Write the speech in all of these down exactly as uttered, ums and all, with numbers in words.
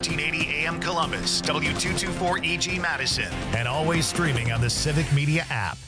thirteen eighty A M Columbus, W two twenty-four E G Madison, and always streaming on the Civic Media app.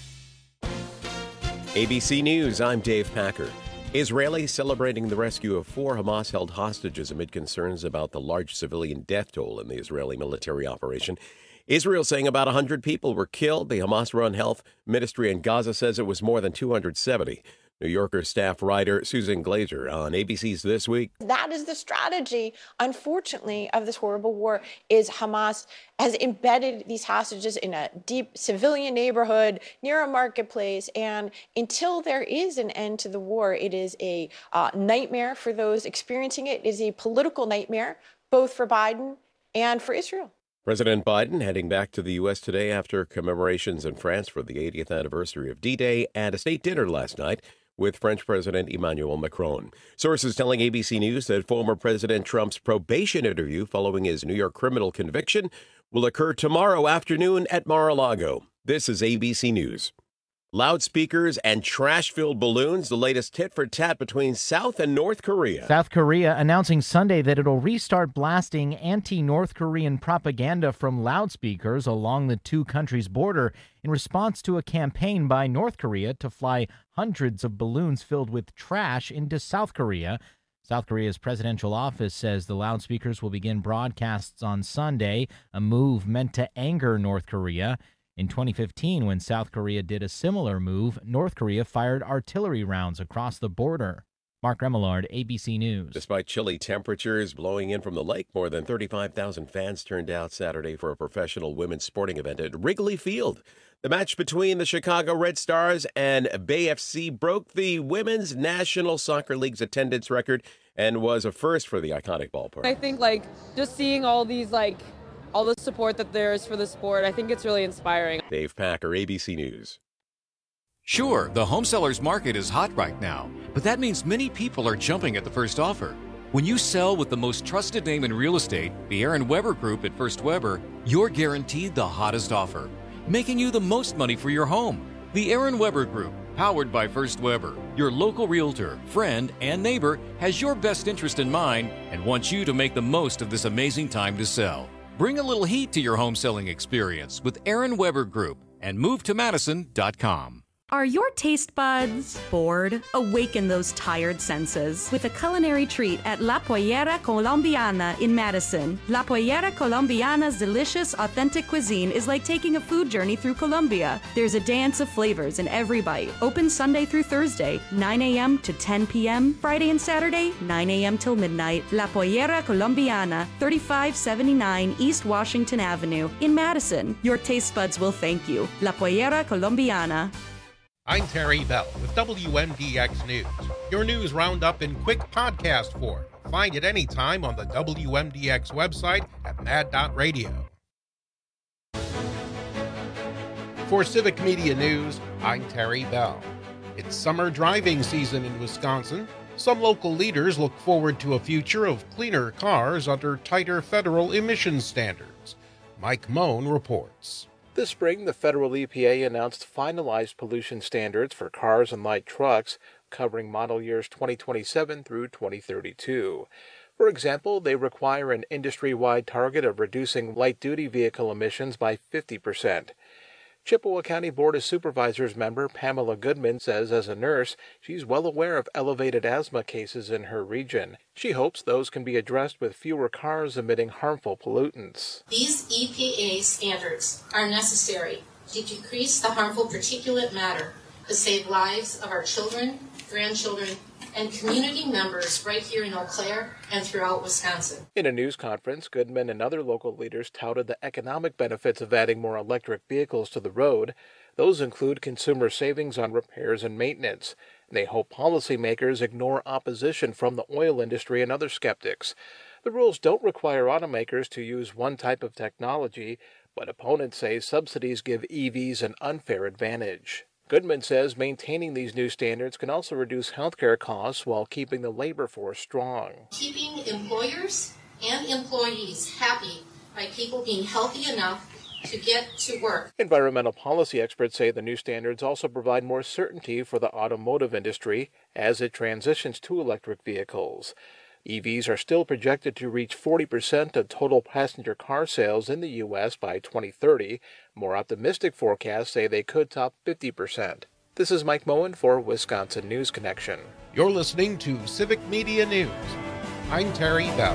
A B C News, I'm Dave Packer. Israelis celebrating the rescue of four Hamas-held hostages amid concerns about the large civilian death toll in the Israeli military operation. Israel saying about one hundred people were killed. The Hamas-run health ministry in Gaza says it was more than two hundred seventy. New Yorker staff writer Susan Glazer on A B C's This Week. That is the strategy, unfortunately, of this horrible war, is Hamas has embedded these hostages in a deep civilian neighborhood near a marketplace. And until there is an end to the war, it is a uh, nightmare for those experiencing it. It is a political nightmare, both for Biden and for Israel. President Biden heading back to the U S today after commemorations in France for the eightieth anniversary of D-Day and a state dinner last night with French President Emmanuel Macron. Sources telling A B C News that former President Trump's probation interview following his New York criminal conviction will occur tomorrow afternoon at Mar-a-Lago. This is A B C News. Loudspeakers and trash-filled balloons, the latest tit-for-tat between South and North Korea. South Korea announcing Sunday that it'll restart blasting anti-North Korean propaganda from loudspeakers along the two countries' border in response to a campaign by North Korea to fly hundreds of balloons filled with trash into South Korea. South Korea's presidential office says the loudspeakers will begin broadcasts on Sunday, a move meant to anger North Korea. In twenty fifteen, when South Korea did a similar move, North Korea fired artillery rounds across the border. Mark Remillard, A B C News. Despite chilly temperatures blowing in from the lake, more than thirty-five thousand fans turned out Saturday for a professional women's sporting event at Wrigley Field. The match between the Chicago Red Stars and Bay F C broke the Women's National Soccer League's attendance record and was a first for the iconic ballpark. I think, like, just seeing all these, like, all the support that there is for the sport, I think it's really inspiring. Dave Packer, A B C News. Sure, the home seller's market is hot right now, but that means many people are jumping at the first offer. When you sell with the most trusted name in real estate, the Aaron Weber Group at First Weber, you're guaranteed the hottest offer, making you the most money for your home. The Aaron Weber Group, powered by First Weber, your local realtor, friend, and neighbor, has your best interest in mind and wants you to make the most of this amazing time to sell. Bring a little heat to your home selling experience with Aaron Weber Group and move to madison dot com. Are your taste buds bored? Awaken those tired senses with a culinary treat at La Pollera Colombiana in Madison. La Pollera Colombiana's delicious, authentic cuisine is like taking a food journey through Colombia. There's a dance of flavors in every bite. Open Sunday through Thursday, nine a.m. to ten p.m. Friday and Saturday, nine a.m. till midnight. La Pollera Colombiana, thirty-five seventy-nine East Washington Avenue in Madison. Your taste buds will thank you. La Pollera Colombiana. I'm Terry Bell with W M D X News, your news roundup in quick podcast form. Find it anytime on the W M D X website at mad dot radio. For Civic Media News, I'm Terry Bell. It's summer driving season in Wisconsin. Some local leaders look forward to a future of cleaner cars under tighter federal emissions standards. Mike Moan reports. This spring, the federal E P A announced finalized pollution standards for cars and light trucks, covering model years twenty twenty-seven through twenty thirty-two. For example, they require an industry-wide target of reducing light-duty vehicle emissions by fifty percent. Chippewa County Board of Supervisors member Pamela Goodman says as a nurse, she's well aware of elevated asthma cases in her region. She hopes those can be addressed with fewer cars emitting harmful pollutants. These E P A standards are necessary to decrease the harmful particulate matter to save lives of our children, grandchildren, and community members right here in Eau Claire and throughout Wisconsin. In a news conference, Goodman and other local leaders touted the economic benefits of adding more electric vehicles to the road. Those include consumer savings on repairs and maintenance. They hope policymakers ignore opposition from the oil industry and other skeptics. The rules don't require automakers to use one type of technology, but opponents say subsidies give E Vs an unfair advantage. Goodman says maintaining these new standards can also reduce healthcare costs while keeping the labor force strong. Keeping employers and employees happy by people being healthy enough to get to work. Environmental policy experts say the new standards also provide more certainty for the automotive industry as it transitions to electric vehicles. E Vs are still projected to reach forty percent of total passenger car sales in the U S by twenty thirty. More optimistic forecasts say they could top fifty percent. This is Mike Moen for Wisconsin News Connection. You're listening to Civic Media News. I'm Terry Bell.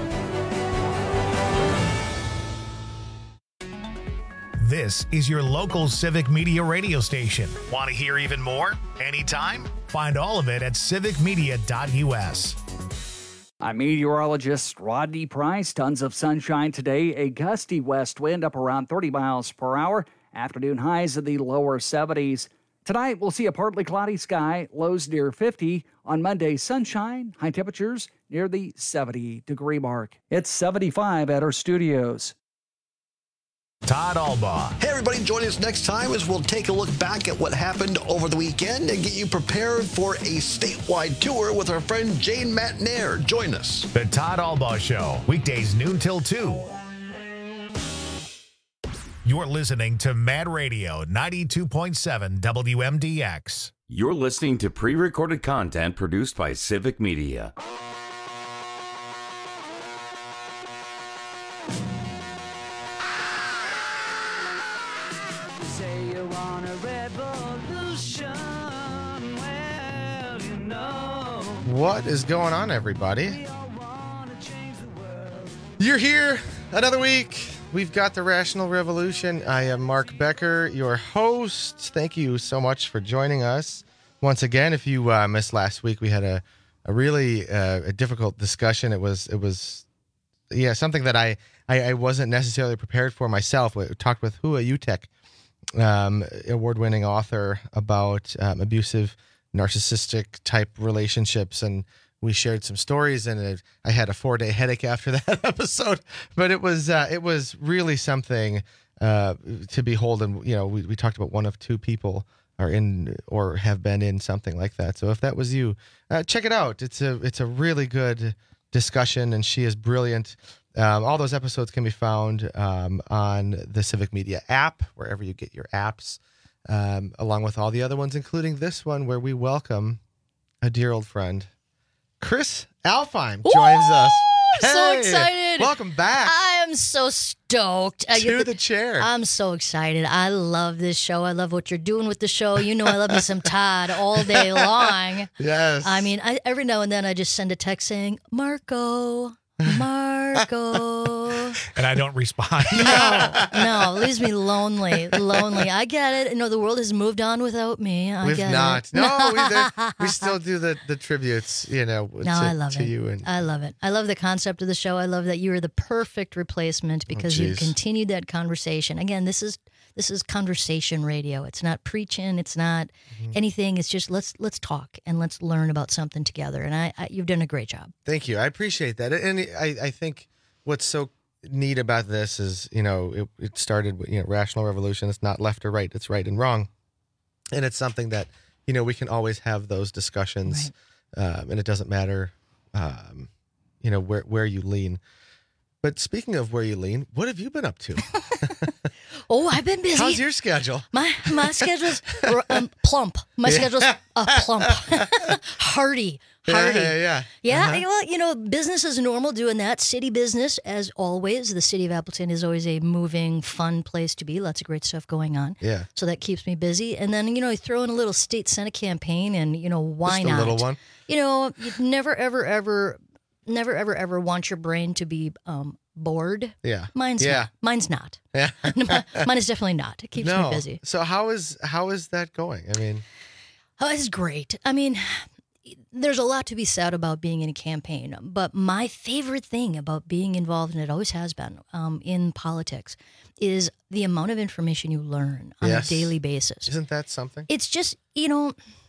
This is your local Civic Media radio station. Want to hear even more? Anytime? Find all of it at civic media dot u s. I'm meteorologist Rodney Price. Tons of sunshine today. A gusty west wind up around thirty miles per hour. Afternoon highs in the lower seventies. Tonight, we'll see a partly cloudy sky, lows near fifty. On Monday, sunshine, high temperatures near the seventy degree mark. It's seventy-five at our studios. Todd Albaugh. Hey, everybody, join us next time as we'll take a look back at what happened over the weekend and get you prepared for a statewide tour with our friend Jane Matnair. Join us. The Todd Albaugh Show, weekdays noon till two. You're listening to Mad Radio ninety-two point seven W M D X. You're listening to pre-recorded content produced by Civic Media. What is going on, everybody? You're here another week. We've got the Rational Revolution. I am Mark Becker, your host. Thank you so much for joining us. Once again, if you uh, missed last week, we had a, a really uh, a difficult discussion. It was, it was, yeah, something that I, I, I wasn't necessarily prepared for myself. We talked with Hua Utek, um, award-winning author, about um, abusive narcissistic type relationships, and we shared some stories, and it, I had a four day headache after that episode, but it was uh, it was really something uh, to behold. And you know, we, we talked about one of two people are in or have been in something like that. So if that was you, uh, check it out. It's a it's a really good discussion, and she is brilliant. Um, all those episodes can be found um, on the Civic Media app, wherever you get your apps. Um, along with all the other ones, including this one, where we welcome a dear old friend, Chris Alfheim, joins Ooh, us. I'm so Hey, excited. Welcome back. I am so stoked. I To get the chair. I'm so excited. I love this show. I love what you're doing with the show. You know I love me some Todd all day long. Yes. I mean, I, every now and then I just send a text saying, Marco, Marco. And I don't respond. No, no, it leaves me lonely, lonely. I get it. You know, the world has moved on without me. I We've get not. it. No, we, there- we still do the, the tributes, you know, No, to, I love to it. you. And I love it. I love the concept of the show. I love that you are the perfect replacement because you've geez. continued that conversation. Again, this is this is conversation radio. It's not preaching. It's not anything. It's just let's let's talk and let's learn about something together. And I, I you've done a great job. Thank you. I appreciate that. And I, I think what's so neat about this is, you know, it, it started with, you know, Rational Revolution. It's not left or right. It's right and wrong. And it's something that, you know, we can always have those discussions. Right. Um, and it doesn't matter, um, you know, where, where you lean. But speaking of where you lean, what have you been up to? Oh, I've been busy. How's your schedule? My my schedule's um, plump. My Yeah. schedule's uh, plump, hearty, Yeah, hearty. yeah, yeah. Yeah, Uh-huh. well, you know, business is normal doing that. City business, as always. The city of Appleton is always a moving, fun place to be. Lots of great stuff going on. Yeah. So that keeps me busy. And then, you know, you throw in a little state senate campaign, and, you know, why Just a not? little one. You know, you'd never, ever, ever, never, ever, ever want your brain to be um, bored. Yeah. Mine's Yeah. not. Mine's not. Yeah. Mine is definitely not. It keeps no. me busy. So how is how is that going? I mean, Oh, it's great. I mean, there's a lot to be said about being in a campaign, but my favorite thing about being involved, and it always has been, um, in politics, is the amount of information you learn on Yes. a daily basis. Isn't that something? It's just, you know,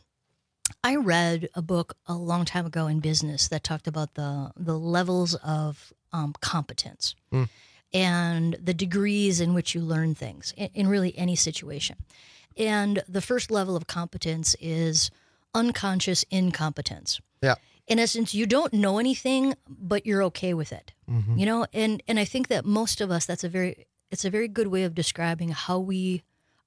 I read a book a long time ago in business that talked about the the levels of um, competence Mm. and the degrees in which you learn things in, in really any situation. And the first level of competence is unconscious incompetence. Yeah. In essence, you don't know anything, but you're okay with it. Mhm. You know, and and I think that most of us, that's a very it's a very good way of describing how we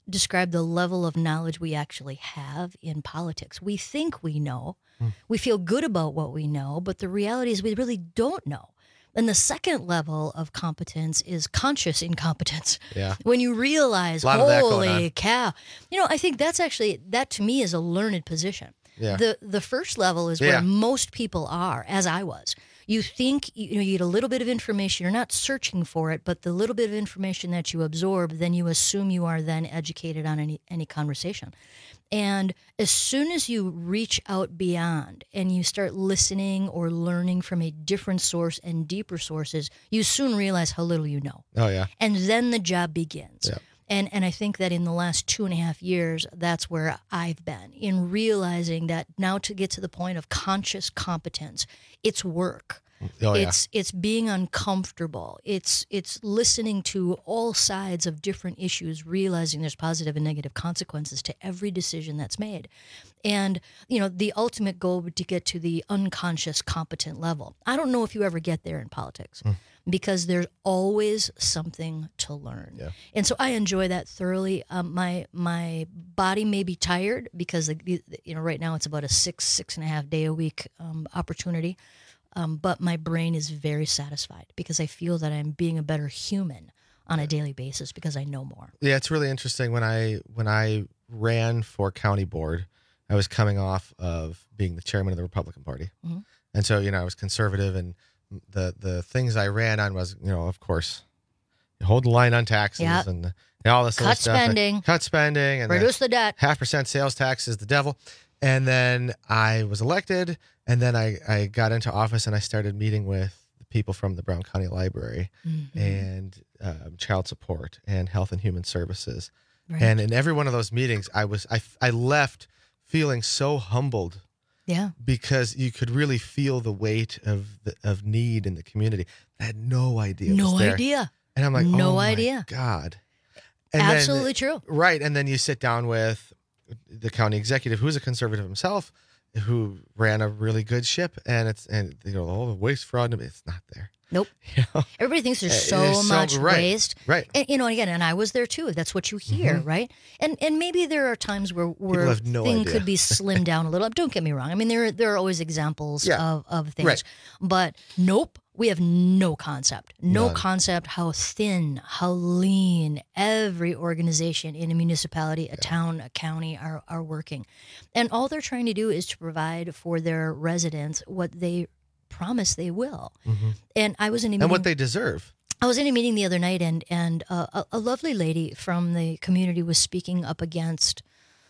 describe the level of knowledge we actually have in politics. We think we know. Mm. We feel good about what we know, but the reality is we really don't know. And the second level of competence is conscious incompetence. Yeah. When you realize, holy cow. You know, I think that's actually, that to me is a learned position. Yeah. The the first level is Yeah. where most people are, as I was. You think, you know, you get a little bit of information. You're not searching for it, but the little bit of information that you absorb, then you assume you are then educated on any, any conversation. And as soon as you reach out beyond and you start listening or learning from a different source and deeper sources, you soon realize how little you know. Oh, yeah. And then the job begins. Yeah. And and I think that in the last two and a half years, that's where I've been, in realizing that now to get to the point of conscious competence, it's work. Oh, yeah. It's it's being uncomfortable. It's it's listening to all sides of different issues, realizing there's positive and negative consequences to every decision that's made. And, you know, the ultimate goal would to get to the unconscious competent level. I don't know if you ever get there in politics. Mm. Because there's always something to learn. Yeah. And so I enjoy that thoroughly. Um, my my body may be tired because, you know, right now it's about a six, six and a half day a week um, opportunity. Um, but my brain is very satisfied because I feel that I'm being a better human on a daily basis because I know more. Yeah, it's really interesting. When I when I ran for county board, I was coming off of being the chairman of the Republican Party. Mm-hmm. And so, you know, I was conservative, and the the things I ran on was, you know, of course, you hold the line on taxes Yep. and, and all this other Cut stuff. spending. Cut spending. And Reduce the debt. Half percent sales tax is the devil. And then I was elected, and then I, I got into office, and I started meeting with the people from the Brown County Library Mm-hmm. and um, child support and health and human services. Right. And in every one of those meetings, I was I, I left feeling so humbled. Yeah. Because you could really feel the weight of the, of need in the community. I had no idea. it No was there. idea. And I'm like, No oh my idea. God. And Absolutely then, true. Right. And then you sit down with the county executive, who's a conservative himself, who ran a really good ship. And it's, and you know, all the waste, fraud, it's not there. Nope. You know? Everybody thinks there's Uh, so there's so- much right, waste. right. And, you know, and again, and I was there too. That's what you hear, Mhm. right? And and maybe there are times where where have no thing idea. could be slimmed down a little. Don't get me wrong. I mean, there there are always examples Yeah. of, of things. Right. But nope, we have no concept. No None. concept how thin, how lean every organization in a municipality, a town, a county are, are working. And all they're trying to do is to provide for their residents what they promise they will. Mhm. And I was in a meeting. And what they deserve. I was in a meeting the other night, and and uh, a, a lovely lady from the community was speaking up against,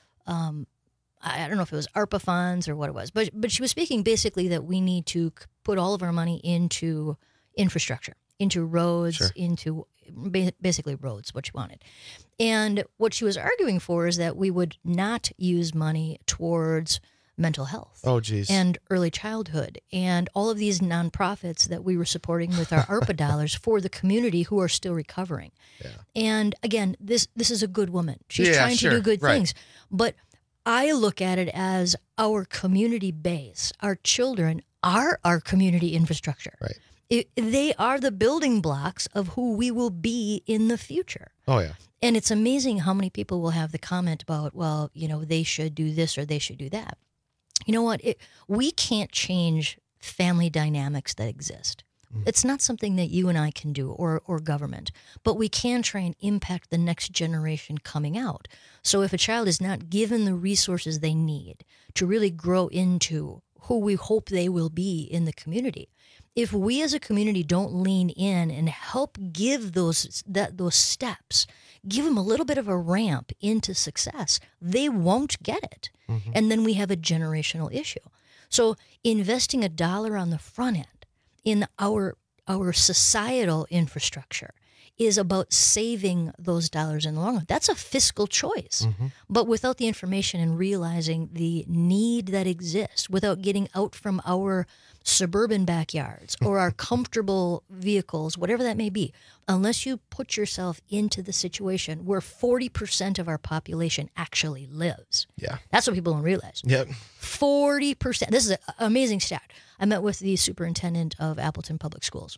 um, I I don't know if it was ARPA funds or what it was, but but she was speaking basically that we need to c- put all of our money into infrastructure, into roads, Sure. into ba- basically roads, what she wanted. And what she was arguing for is that we would not use money towards mental health. Oh, geez. And early childhood, and all of these nonprofits that we were supporting with our ARPA dollars for the community who are still recovering. Yeah. And again, this this is a good woman. She's Yeah, trying sure. to do good Right. things. But I look at it as our community base. Our children are our community infrastructure. Right. It, they are the building blocks of who we will be in the future. Oh, yeah. And it's amazing how many people will have the comment about, well, you know, they should do this or they should do that. You know what? It, we can't change family dynamics that exist. Mm. It's not something that you and I can do, or or government, but we can try and impact the next generation coming out. So if a child is not given the resources they need to really grow into who we hope they will be in the community, if we as a community don't lean in and help give those that those steps, give them a little bit of a ramp into success, they won't get it. Mm-hmm. And then we have a generational issue. So investing a dollar on the front end in our our societal infrastructure is about saving those dollars in the long run. That's a fiscal choice. Mm-hmm. But without the information and realizing the need that exists, without getting out from our suburban backyards or our comfortable vehicles, whatever that may be, unless you put yourself into the situation where forty percent of our population actually lives. Yeah. That's what people don't realize. Yep. forty percent. This is an amazing stat. I met with the superintendent of Appleton Public Schools.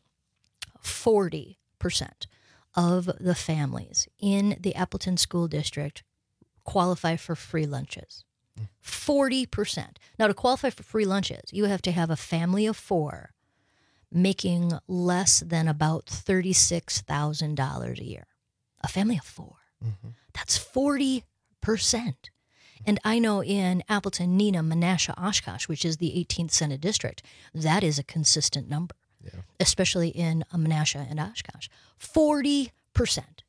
forty percent of the families in the Appleton School District qualify for free lunches. forty percent. Now, to qualify for free lunches, you have to have a family of four making less than about thirty-six thousand dollars a year. A family of four. Mm-hmm. That's forty percent. And I know in Appleton, Neenah, Menasha, Oshkosh, which is the eighteenth Senate District, that is a consistent number, yeah. especially in Menasha and Oshkosh. forty percent.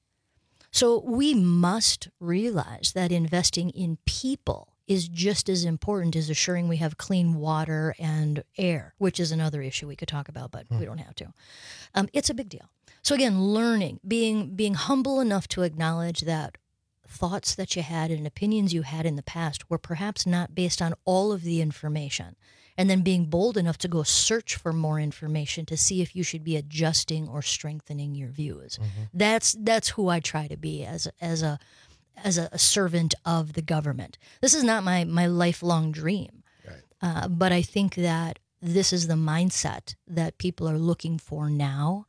So we must realize that investing in people is just as important as assuring we have clean water and air, which is another issue we could talk about, but hmm. we don't have to. Um, it's a big deal. So again, learning, being being humble enough to acknowledge that thoughts that you had and opinions you had in the past were perhaps not based on all of the information, and then being bold enough to go search for more information to see if you should be adjusting or strengthening your views. Mm-hmm. That's that's who I try to be as as a as a, a servant of the government. This is not my, my lifelong dream, right. uh, but I think that this is the mindset that people are looking for now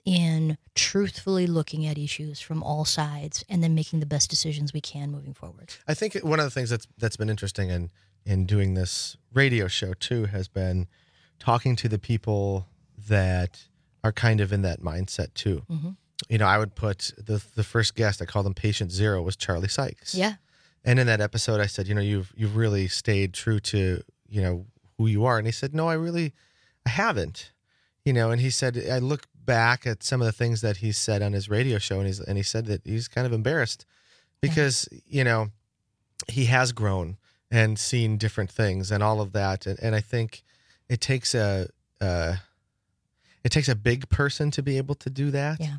in truthfully looking at issues from all sides and then making the best decisions we can moving forward. I think one of the things that's that's been interesting in, in doing this radio show too has been talking to the people that are kind of in that mindset too. Mm-hmm. You know, I would put the the first guest, I called him Patient Zero, was Charlie Sykes. Yeah. And in that episode, I said, you know, you've you've really stayed true to, you know, who you are. And he said, no, I really, I haven't. You know, and he said, I look back at some of the things that he said on his radio show, and he's and he said that he's kind of embarrassed because, yeah. you know, he has grown and seen different things and all of that. And, and I think it takes a uh, it takes a big person to be able to do that. Yeah.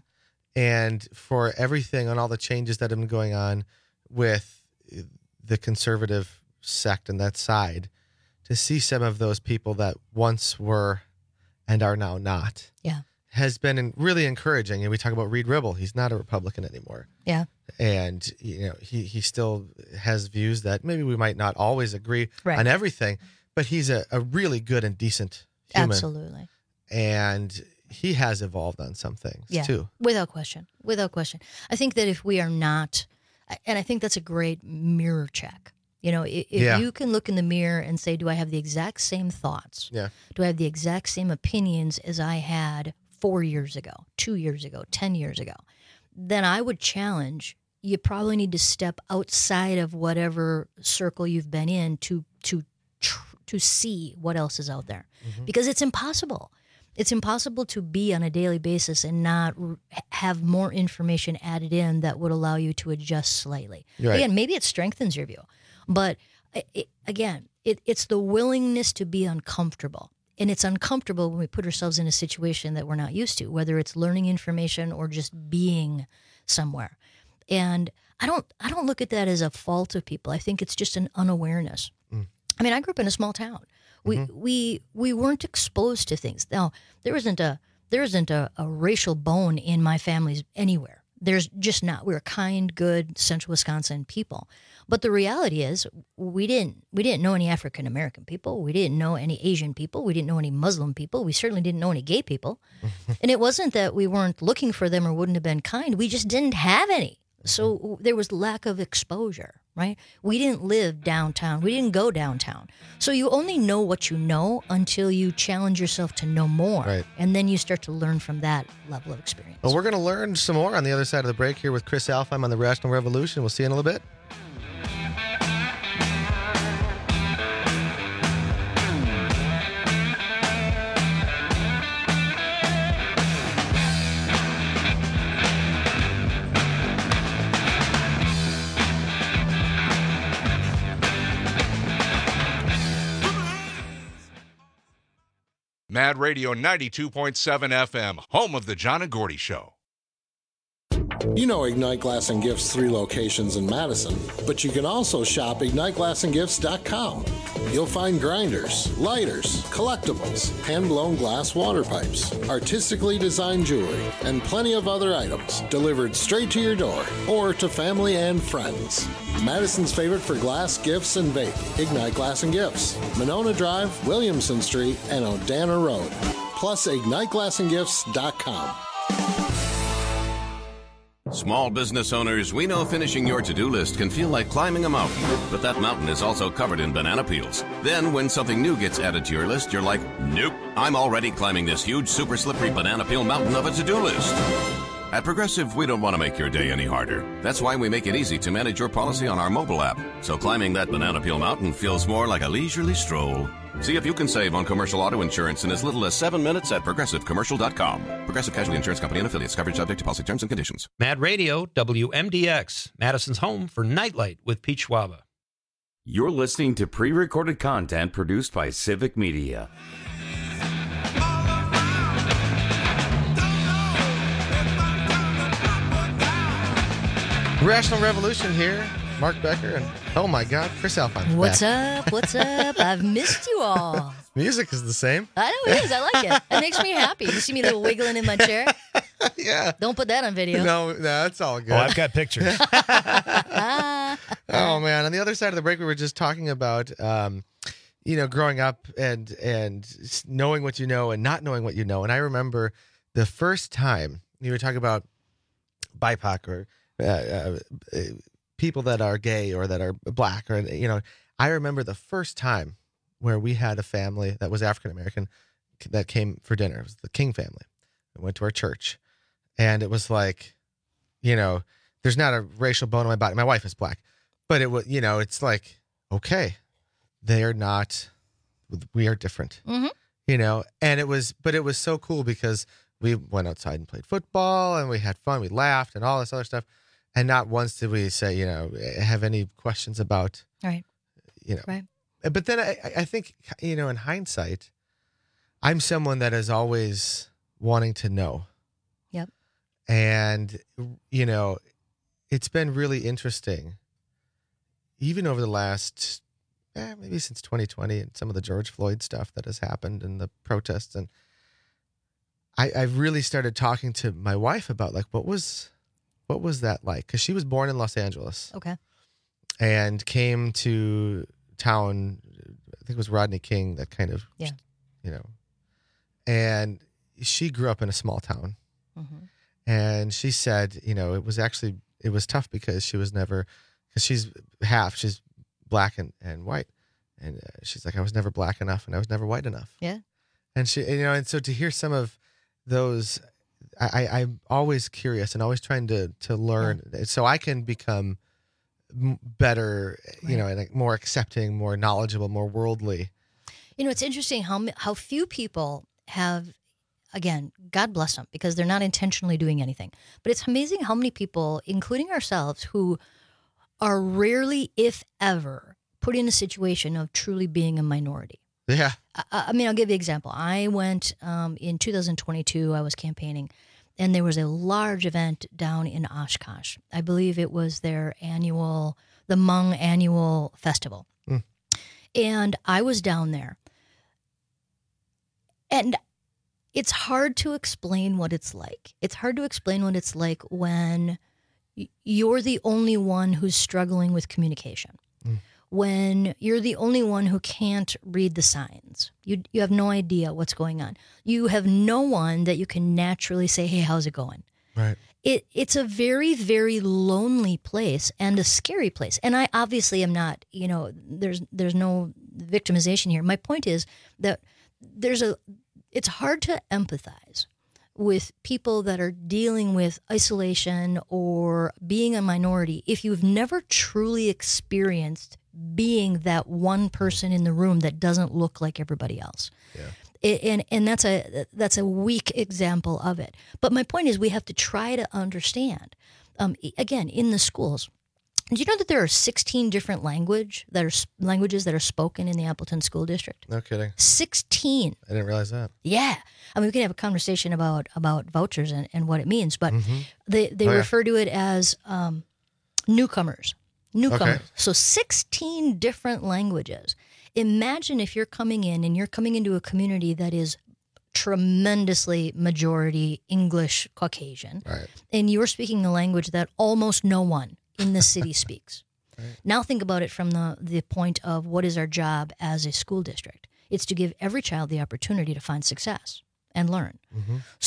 And for everything on all the changes that have been going on with the conservative sect and that side, to see some of those people that once were and are now not, yeah, has been really encouraging. And we talk about Reed Ribble; he's not a Republican anymore. Yeah, and you know he he still has views that maybe we might not always agree right. on everything, but he's a, a really good and decent human. Absolutely, and he has evolved on some things yeah, too. Without question. Without question. I think that if we are not, and I think that's a great mirror check. You know, if yeah. you can look in the mirror and say, do I have the exact same thoughts? Yeah. Do I have the exact same opinions as I had four years ago, two years ago, ten years ago? Then I would challenge, you probably need to step outside of whatever circle you've been in to to to see what else is out there. Mm-hmm. Because it's impossible. It's impossible to be on a daily basis and not r- have more information added in that would allow you to adjust slightly. Right. Again, maybe it strengthens your view. But it, again, it, it's the willingness to be uncomfortable. And it's uncomfortable when we put ourselves in a situation that we're not used to, whether it's learning information or just being somewhere. And I don't I don't look at that as a fault of people. I think it's just an unawareness. Mm. I mean, I grew up in a small town. We mm-hmm. we we weren't exposed to things. Now, there isn't a there isn't a, a racial bone in my family anywhere. There's just not. We're kind, good Central Wisconsin people. But the reality is, we didn't we didn't know any African American people. We didn't know any Asian people. We didn't know any Muslim people. We certainly didn't know any gay people. And it wasn't that we weren't looking for them or wouldn't have been kind. We just didn't have any. So there was lack of exposure, right? We didn't live downtown. We didn't go downtown. So you only know what you know until you challenge yourself to know more. Right. And then you start to learn from that level of experience. Well, we're going to learn some more on the other side of the break here with Chris Alfheim on the Rational Revolution. We'll see you in a little bit. Mad Radio ninety-two point seven F M, home of the John and Gordy Show. You know Ignite Glass and Gifts' three locations in Madison, but you can also shop ignite glass and gifts dot com. You'll find grinders, lighters, collectibles, hand-blown glass water pipes, artistically designed jewelry, and plenty of other items delivered straight to your door or to family and friends. Madison's favorite for glass, gifts, and vape, Ignite Glass and Gifts, Monona Drive, Williamson Street, and Odana Road. Plus ignite glass and gifts dot com. Small business owners, we know finishing your to-do list can feel like climbing a mountain, but that mountain is also covered in banana peels. Then when something new gets added to your list, you're like, nope, I'm already climbing this huge super slippery banana peel mountain of a to-do list. At Progressive, we don't want to make your day any harder. That's why we make it easy to manage your policy on our mobile app, so climbing that banana peel mountain feels more like a leisurely stroll. See if you can save on commercial auto insurance in as little as seven minutes at progressive commercial dot com. Progressive Casualty Insurance Company and Affiliates. Coverage subject to policy terms and conditions. Mad Radio, W M D X, Madison's home for Nightlight with Pete Schwaba. You're listening to pre-recorded content produced by Civic Media. Rational Revolution here. Mark Becker and, oh my God, Chris Alphonse. What's back. up? What's up? I've missed you all. Music is the same. I know it is. I like it. It makes me happy. You see me little wiggling in my chair? Yeah. Don't put that on video. No, no, that's all good. Oh, I've got pictures. Oh man! On the other side of the break, we were just talking about, um, you know, growing up and and knowing what you know and not knowing what you know. And I remember the first time you were talking about B I P O C or uh, uh, people that are gay or that are black, or you know, I remember the first time where we had a family that was African American that came for dinner. It was the King family. We went to our church, and it was like, you know, there's not a racial bone in my body. My wife is black. But it was, you know, it's like, okay, they are not, we are different, mm-hmm. you know, and it was, but it was so cool because we went outside and played football and we had fun. We laughed and all this other stuff. And not once did we say, you know, have any questions about, right. you know, right. But then I, I think, you know, in hindsight, I'm someone that is always wanting to know. Yep. And, you know, it's been really interesting. Even over the last, eh, maybe since twenty twenty and some of the George Floyd stuff that has happened and the protests. And I, I've really started talking to my wife about like, what was, what was that like? Cause she was born in Los Angeles. Okay. And came to town. I think it was Rodney King that kind of, yeah. you know, and she grew up in a small town. Mm-hmm. And she said, you know, it was actually, it was tough because she was never, because she's half, she's black and, and white. And uh, she's like, I was never black enough and I was never white enough. Yeah. And she, you know, and so to hear some of those, I, I, I'm always curious and always trying to, to learn yeah. so I can become m- better, right. you know, and like more accepting, more knowledgeable, more worldly. You know, it's interesting how, how few people have, again, God bless them because they're not intentionally doing anything. But it's amazing how many people, including ourselves, who are rarely, if ever, put in a situation of truly being a minority. Yeah. I, I mean, I'll give you an example. I went um, in two thousand twenty-two, I was campaigning, and there was a large event down in Oshkosh. I believe it was their annual, the Hmong annual festival. Mm. And I was down there. And it's hard to explain what it's like. It's hard to explain what it's like when you're the only one who's struggling with communication. Mm. When you're the only one who can't read the signs. You you have no idea what's going on. You have no one that you can naturally say, hey, how's it going? Right. It It's a very, very lonely place and a scary place. And I obviously am not, you know, there's there's no victimization here. My point is that there's a, it's hard to empathize with people that are dealing with isolation or being a minority if you've never truly experienced being that one person in the room that doesn't look like everybody else. Yeah. It, and and that's a that's a weak example of it. But my point is we have to try to understand. Um, again, in the schools, do you know that there are sixteen different language that are languages that are spoken in the Appleton School District? No kidding. sixteen. I didn't realize that. Yeah. I mean, we can have a conversation about, about vouchers and, and what it means, but mm-hmm. they, they oh, refer yeah. to it as um, newcomers. Newcomers. Okay. So sixteen different languages. Imagine if you're coming in and you're coming into a community that is tremendously majority English Caucasian, right. and you're speaking a language that almost no one in the city speaks. Right. Now think about it from the, the point of what is our job as a school district. It's to give every child the opportunity to find success and learn. Mm-hmm. So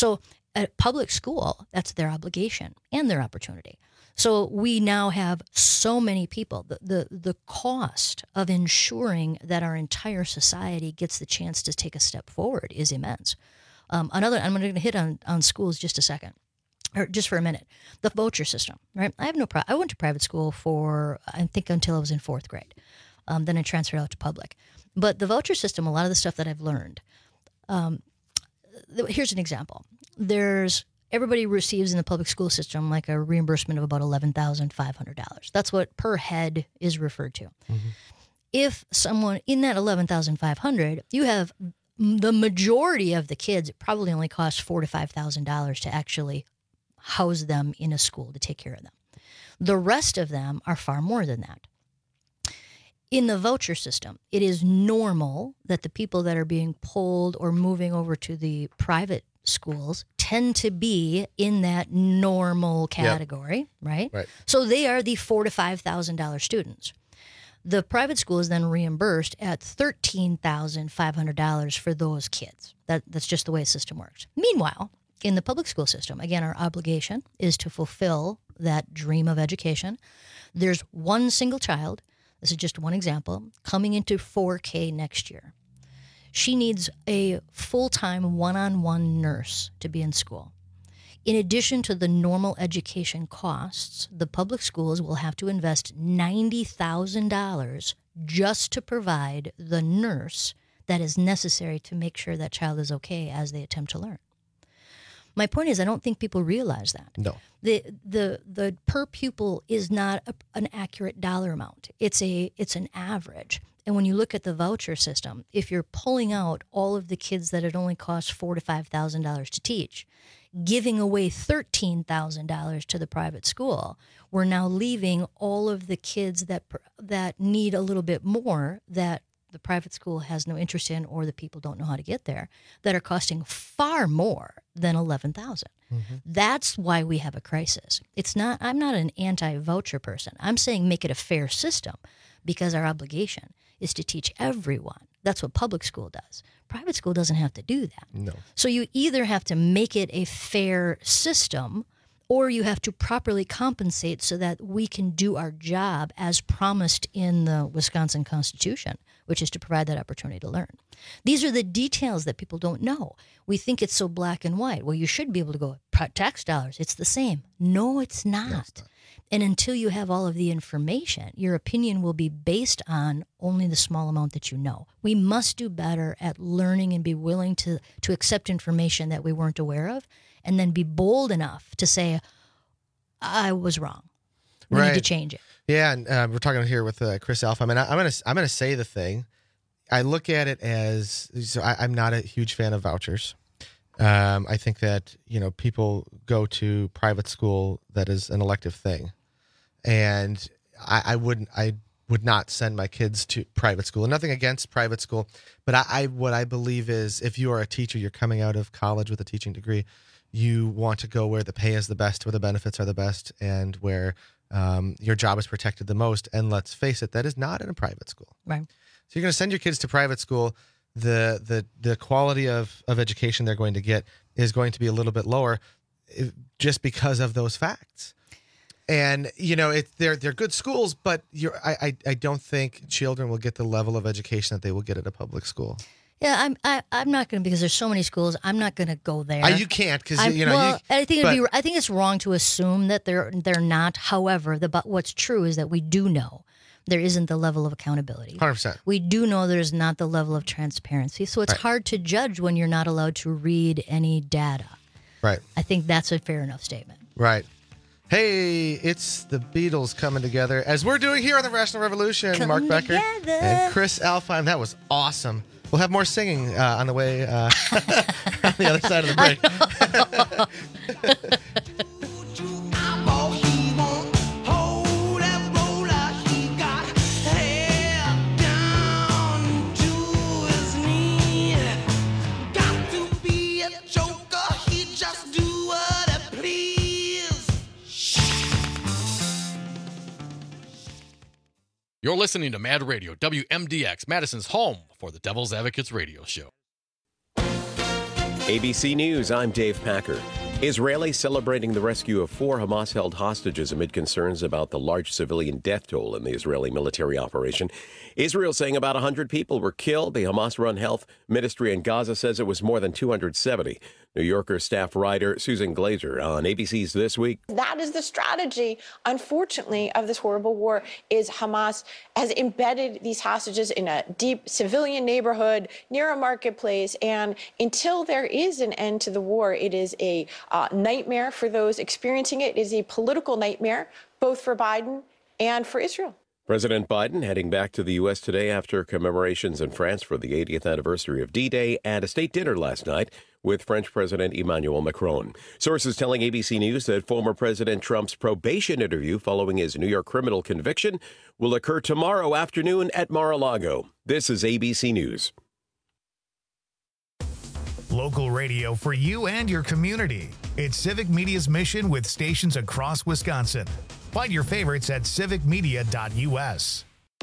at public school, that's their obligation and their opportunity. So we now have so many people. The, the, the cost of ensuring that our entire society gets the chance to take a step forward is immense. Um, another, I'm going to hit on, on schools just a second, or just for a minute. The voucher system, right? I have no pro- I went to private school for, I think, until I was in fourth grade. Um, then I transferred out to public. But the voucher system, a lot of the stuff that I've learned, um, th- here's an example. There's everybody receives in the public school system like a reimbursement of about eleven thousand five hundred dollars. That's what per head is referred to. Mm-hmm. If someone in that eleven thousand five hundred dollars, you have the majority of the kids, it probably only costs four thousand to five thousand dollars to actually house them in a school, to take care of them. The rest of them are far more than that. In the voucher system, it is normal that the people that are being pulled or moving over to the private schools tend to be in that normal category, yep. right? Right. So they are the four to five thousand dollar students. The private school is then reimbursed at thirteen thousand five hundred dollars for those kids. That that's just the way the system works. Meanwhile, in the public school system, again, our obligation is to fulfill that dream of education. There's one single child. This is just one example, coming into four K next year. She needs a full-time one-on-one nurse to be in school. In addition to the normal education costs, the public schools will have to invest ninety thousand dollars just to provide the nurse that is necessary to make sure that child is okay as they attempt to learn. My point is, I don't think people realize that. No. The the the per pupil is not a, an accurate dollar amount. It's a it's an average. And when you look at the voucher system, if you're pulling out all of the kids that it only costs four to five thousand dollars to teach, giving away thirteen thousand dollars to the private school, we're now leaving all of the kids that that need a little bit more that the private school has no interest in, or the people don't know how to get there, that are costing far more than eleven thousand dollars. Mm-hmm. That's why we have a crisis. It's not. I'm not an anti-voucher person. I'm saying make it a fair system, because our obligation is to teach everyone. That's what public school does. Private school doesn't have to do that. No. So you either have to make it a fair system, or you have to properly compensate so that we can do our job as promised in the Wisconsin Constitution, which is to provide that opportunity to learn. These are the details that people don't know. We think it's so black and white. Well, you should be able to go, tax dollars, it's the same. No, it's not. No, it's not. And until you have all of the information, your opinion will be based on only the small amount that you know. We must do better at learning and be willing to, to accept information that we weren't aware of, and then be bold enough to say, I was wrong. We right. need to change it. Yeah, and uh, we're talking here with uh, Chris Alpha. I mean, I, I'm gonna I'm gonna say the thing. I look at it as so. I, I'm not a huge fan of vouchers. Um, I think that you know people go to private school, that is an elective thing, and I, I wouldn't. I would not send my kids to private school. And nothing against private school, but I, I what I believe is if you are a teacher, you're coming out of college with a teaching degree, you want to go where the pay is the best, where the benefits are the best, and where um, your job is protected the most. And let's face it, that is not in a private school. Right. So you're going to send your kids to private school. The the the quality of, of education they're going to get is going to be a little bit lower, if, just because of those facts. And you know, it they're they're good schools, but you're I, I I don't think children will get the level of education that they will get at a public school. Yeah, I'm I, I'm not going to, because there's so many schools. I'm not going to go there. Uh, you can't because you know. Well, you, I think but, it'd be. I think it's wrong to assume that they're they're not. However, the but what's true is that we do know there isn't the level of accountability. one hundred percent. We do know there's not the level of transparency. So it's right. hard to judge when you're not allowed to read any data. Right. I think that's a fair enough statement. Right. Hey, it's the Beatles coming together, as we're doing here on the Rational Revolution. Come Mark Becker together. and Chris Alfheim. That was awesome. We'll have more singing uh, on the way uh, on the other side of the break. You're listening to Mad Radio, W M D X, Madison's home for the Devil's Advocates radio show. A B C News, I'm Dave Packer. Israelis celebrating the rescue of four Hamas-held hostages amid concerns about the large civilian death toll in the Israeli military operation. Israel saying about one hundred people were killed. The Hamas-run health ministry in Gaza says it was more than two hundred seventy. New Yorker staff writer Susan Glazer on A B C's This Week. That is the strategy, unfortunately, of this horrible war, is Hamas has embedded these hostages in a deep civilian neighborhood near a marketplace. And until there is an end to the war, it is a uh, nightmare for those experiencing it. It is a political nightmare, both for Biden and for Israel. President Biden heading back to the U S today after commemorations in France for the eightieth anniversary of D-Day and a state dinner last night with French President Emmanuel Macron. Sources telling A B C News that former President Trump's probation interview following his New York criminal conviction will occur tomorrow afternoon at Mar-a-Lago. This is A B C News. Local radio for you and your community. It's Civic Media's mission with stations across Wisconsin. Find your favorites at civic media dot U S.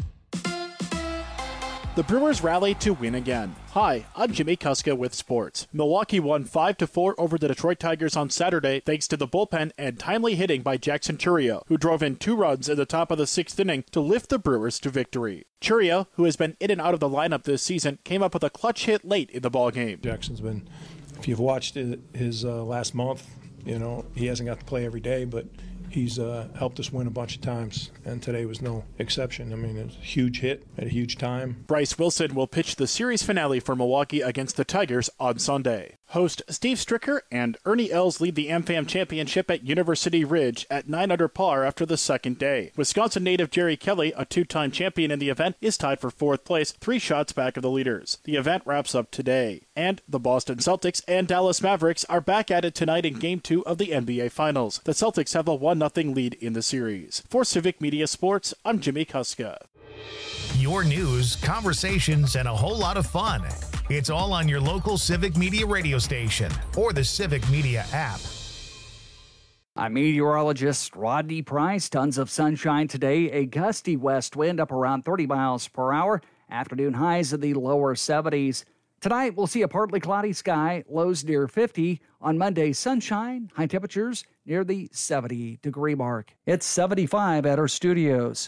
The Brewers rallied to win again. Hi, I'm Jimmy Kuska with sports. Milwaukee won five to four over the Detroit Tigers on Saturday thanks to the bullpen and timely hitting by Jackson Chourio, who drove in two runs in the top of the sixth inning to lift the Brewers to victory. Chourio, who has been in and out of the lineup this season, came up with a clutch hit late in the ballgame. Jackson's been, if you've watched his uh, last month, you know, he hasn't got to play every day, but he's uh, helped us win a bunch of times, and today was no exception. I mean, it was a huge hit at a huge time. Bryce Wilson will pitch the series finale for Milwaukee against the Tigers on Sunday. Host Steve Stricker and Ernie Els lead the AmFam Championship at University Ridge at nine under par after the second day. Wisconsin native Jerry Kelly, a two-time champion in the event, is tied for fourth place, three shots back of the leaders. The event wraps up today. And the Boston Celtics and Dallas Mavericks are back at it tonight in Game two of the N B A Finals. The Celtics have a one nothing lead in the series. For Civic Media Sports, I'm Jimmy Kuska. Your news, conversations, and a whole lot of fun. It's all on your local Civic Media radio station or the Civic Media app. I'm meteorologist Rodney Price. Tons of sunshine today. A gusty west wind up around thirty miles per hour. Afternoon highs in the lower seventies. Tonight, we'll see a partly cloudy sky, lows near fifty. On Monday, sunshine, high temperatures near the seventy degree mark. It's seventy-five at our studios.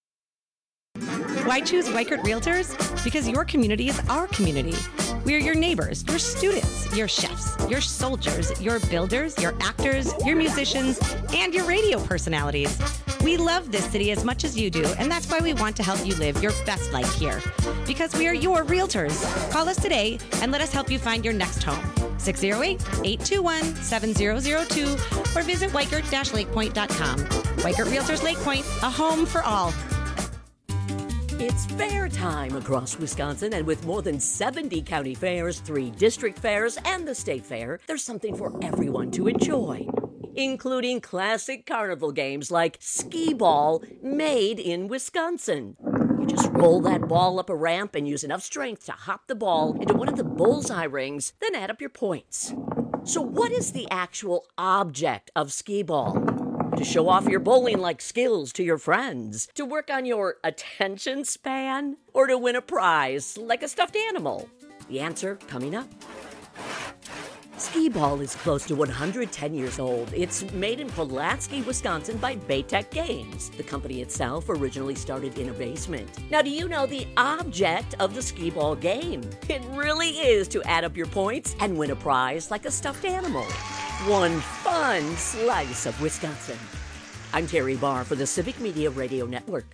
Why choose Weichert Realtors? Because your community is our community. We're your neighbors, your students, your chefs, your soldiers, your builders, your actors, your musicians, and your radio personalities. We love this city as much as you do, and that's why we want to help you live your best life here. Because we are your realtors. Call us today and let us help you find your next home. six oh eight, eight two one, seven oh oh two or visit weichert dash lake point dot com. Weichert Realtors Lake Point, a home for all. It's fair time across Wisconsin, and with more than seventy county fairs, three district fairs, and the state fair, there's something for everyone to enjoy, including classic carnival games like skee ball, made in Wisconsin. You just roll that ball up a ramp and use enough strength to hop the ball into one of the bullseye rings, then add up your points. So what is the actual object of skee ball? To show off your bowling-like skills to your friends? To work on your attention span? Or to win a prize like a stuffed animal? The answer coming up. Skee ball is close to one hundred ten years old. It's made in Pulaski, Wisconsin by Baytech Games. The company itself originally started in a basement. Now, do you know the object of the skee ball game? It really is to add up your points and win a prize like a stuffed animal. One fun slice of Wisconsin. I'm Terry Barr for the Civic Media Radio Network.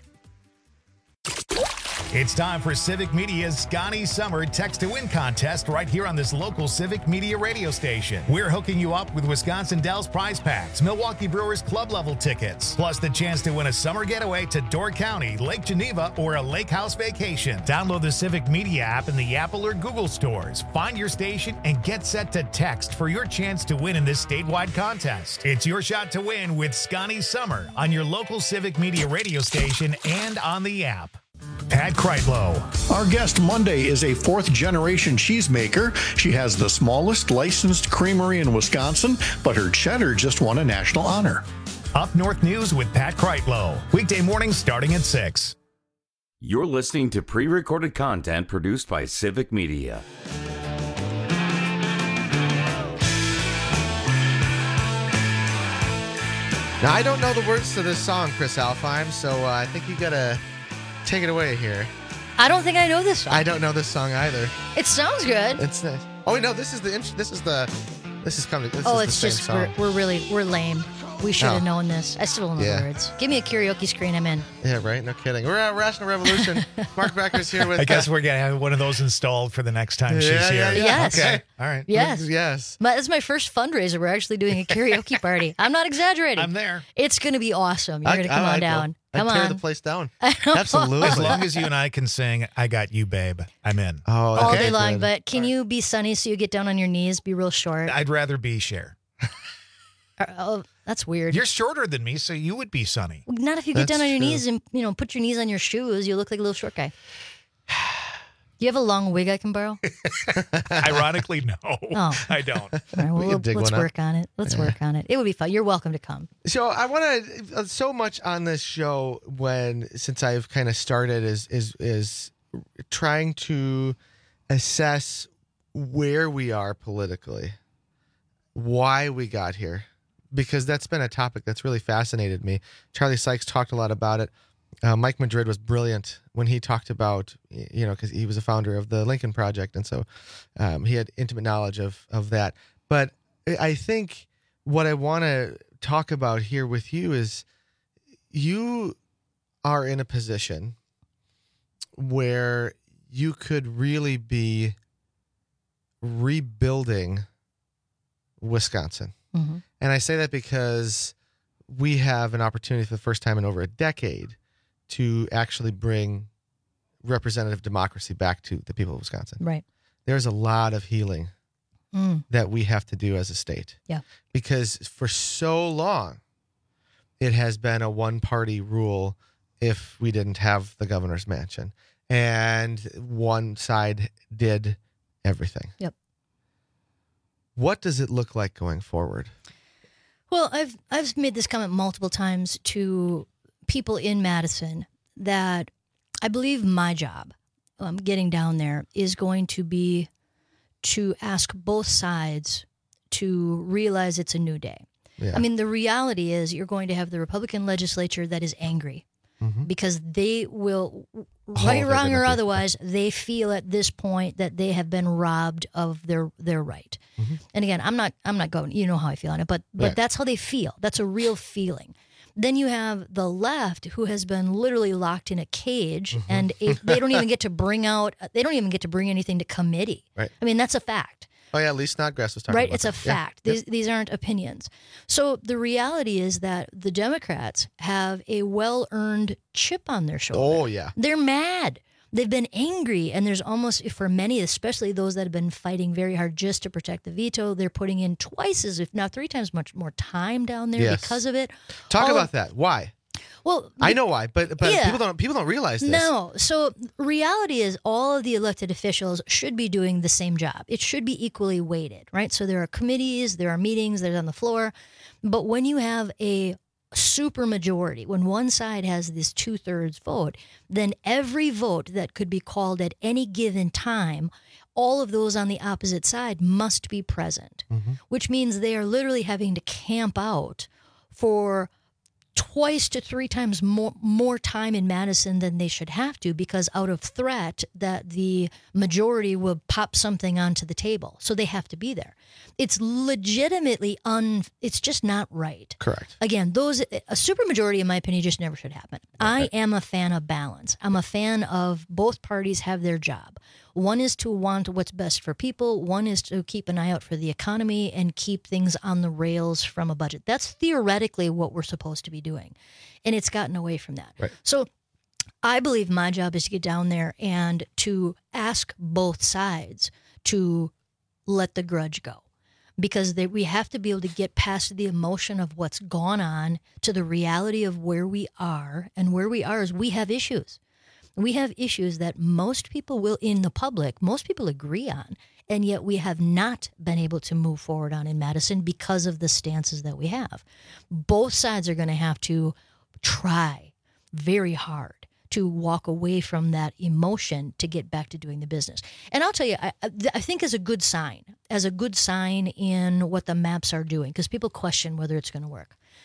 It's time for Civic Media's Scotty Summer Text to Win contest right here on this local Civic Media radio station. We're hooking you up with Wisconsin Dells prize packs, Milwaukee Brewers club level tickets, plus the chance to win a summer getaway to Door County, Lake Geneva, or a lake house vacation. Download the Civic Media app in the Apple or Google stores. Find your station and get set to text for your chance to win in this statewide contest. It's your shot to win with Scotty Summer on your local Civic Media radio station and on the app. Pat Kreitlow. Our guest Monday is a fourth-generation cheesemaker. She has the smallest licensed creamery in Wisconsin, but her cheddar just won a national honor. Up North News with Pat Kreitlow. Weekday mornings starting at six. You're listening to pre-recorded content produced by Civic Media. Now, I don't know the words to this song, Chris Alfheim, so uh, I think you got to take it away here. I don't think I know this song. I don't know this song either. It sounds good. It's nice. Oh, wait, no, this is the, this is the, this is coming, this oh, is it's the same just, song. we're, we're really, we're lame. We should have Oh. known this. I still don't know Yeah. the words. Give me a karaoke screen, I'm in. Yeah, right? No kidding. We're at Rational Revolution. Mark Becker's here with I guess uh, we're going to have one of those installed for the next time she's Yeah, here. yeah, yeah. Yes. Okay. All right. Yes. Yes. My, this is my first fundraiser. We're actually doing a karaoke party. I'm not exaggerating. I'm there. It's going to be awesome. You're I- going to I- come on I'd go. down. I'd Come tear on. the place down. Absolutely. As long as you and I can sing I Got You, Babe, I'm in. Oh, All okay, day long, good. but can you be sunny so you get down on your knees, be real short? I'd rather be Cher. Uh, oh, that's weird. You're shorter than me, so you would be Sunny. Not if you get That's down on your true. knees and, you know, put your knees on your shoes. You look like a little short guy. Do you have a long wig I can borrow? Ironically, no. Oh. I don't. All right, well, We can we'll- dig let's one up. work on it. Let's Yeah. work on it. It would be fun. You're welcome to come. So I want to so much on this show when since I've kind of started is is is trying to assess where we are politically, why we got here, because that's been a topic that's really fascinated me. Charlie Sykes talked a lot about it. Uh, Mike Madrid was brilliant when he talked about, you know, because he was a founder of the Lincoln Project, and so um, he had intimate knowledge of of that. But I think what I want to talk about here with you is you are in a position where you could really be rebuilding Wisconsin. Mhm. And I say that because we have an opportunity for the first time in over a decade to actually bring representative democracy back to the people of Wisconsin. Right. There's a lot of healing Mm. that we have to do as a state. Yeah. Because for so long, it has been a one party rule if we didn't have the governor's mansion. And one side did everything. Yep. What does it look like going forward? Well, I've I've made this comment multiple times to people in Madison that I believe my job, um, getting down there, is going to be to ask both sides to realize it's a new day. Yeah. I mean, the reality is you're going to have the Republican legislature that is angry Mhm. because they will, Oh, right, they're wrong, gonna or be- otherwise, they feel at this point that they have been robbed of their their right. Mhm. And again, I'm not I'm not going. You know how I feel on it, but but Right. that's how they feel. That's a real feeling. Then you have the left, who has been literally locked in a cage, Mm-hmm. and if they don't even get to bring out. They don't even get to bring anything to committee. Right. I mean, that's a fact. Oh, yeah, Lee Snodgrass was talking Right? about It's a that. Yeah. fact. Yep. These these aren't opinions. So the reality is that the Democrats have a well-earned chip on their shoulder. Oh, yeah. They're mad. They've been angry, and there's almost, for many, especially those that have been fighting very hard just to protect the veto, they're putting in twice as, if not three times, much more time down there Yes. because of it. Talk All about of- that. Why? Well, I know why, but but Yeah. people don't people don't realize this. No. So reality is all of the elected officials should be doing the same job. It should be equally weighted, right? So there are committees, there are meetings, they're on the floor. But when you have a super majority, when one side has this two thirds vote, then every vote that could be called at any given time, all of those on the opposite side must be present, which means they are literally having to camp out for twice to three times more more time in Madison than they should have to, because out of threat that the majority will pop something onto the table. So they have to be there. It's legitimately un it's just not right. Correct. Again, those a supermajority, in my opinion, just never should happen. I am a fan of balance. I'm a fan of both parties have their job. One is to want what's best for people. One is to keep an eye out for the economy and keep things on the rails from a budget. That's theoretically what we're supposed to be doing. And it's gotten away from that. Right. So I believe my job is to get down there and to ask both sides to let the grudge go. Because they, we have to be able to get past the emotion of what's gone on to the reality of where we are. And where we are is we have issues. We have issues that most people will, in the public, most people agree on, and yet we have not been able to move forward on in Madison because of the stances that we have. Both sides are going to have to try very hard to walk away from that emotion to get back to doing the business. And I'll tell you, I, I think as a good sign, as a good sign in what the maps are doing, because people question whether it's going to work.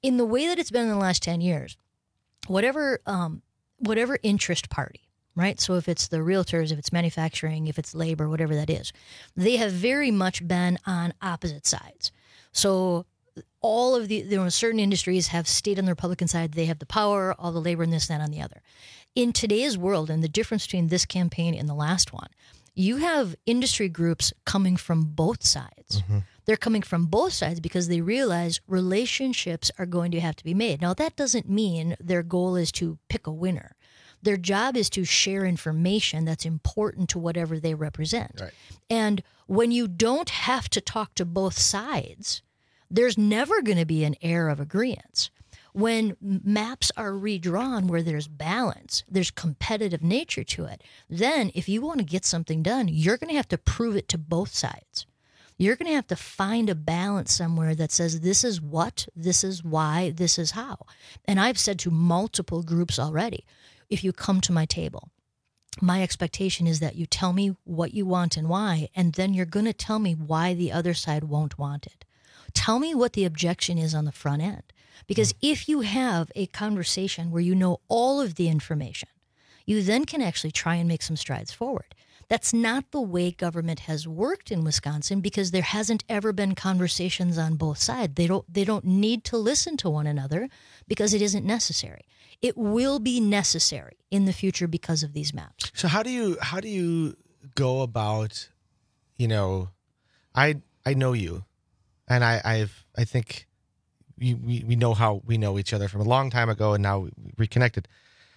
in the way that it's been in the last ten years, whatever um, whatever interest party, right? So if it's the realtors, if it's manufacturing, if it's labor, whatever that is, they have very much been on opposite sides. So all of the, you know, certain industries have stayed on the Republican side. They have the power, all the labor and this and that on the other. In today's world, and the difference between this campaign and the last one, you have industry groups coming from both sides. Mm-hmm. They're coming from both sides because they realize relationships are going to have to be made. Now, that doesn't mean their goal is to pick a winner. Their job is to share information that's important to whatever they represent. Right. And when you don't have to talk to both sides, there's never going to be an air of agreement. When maps are redrawn where there's balance, there's competitive nature to it, then if you want to get something done, you're going to have to prove it to both sides. You're going to have to find a balance somewhere that says this is what, this is why, this is how. And I've said to multiple groups already, if you come to my table, my expectation is that you tell me what you want and why, and then you're going to tell me why the other side won't want it. Tell me what the objection is on the front end. Because mm. if you have a conversation where you know all of the information, you then can actually try and make some strides forward. That's not the way government has worked in Wisconsin because there hasn't ever been conversations on both sides. They don't they don't need to listen to one another because it isn't necessary. It will be necessary in the future because of these maps. So how do you how do you go about, you know, I I know you, and I I've I think we we, we know how we know each other from a long time ago, and now we reconnected.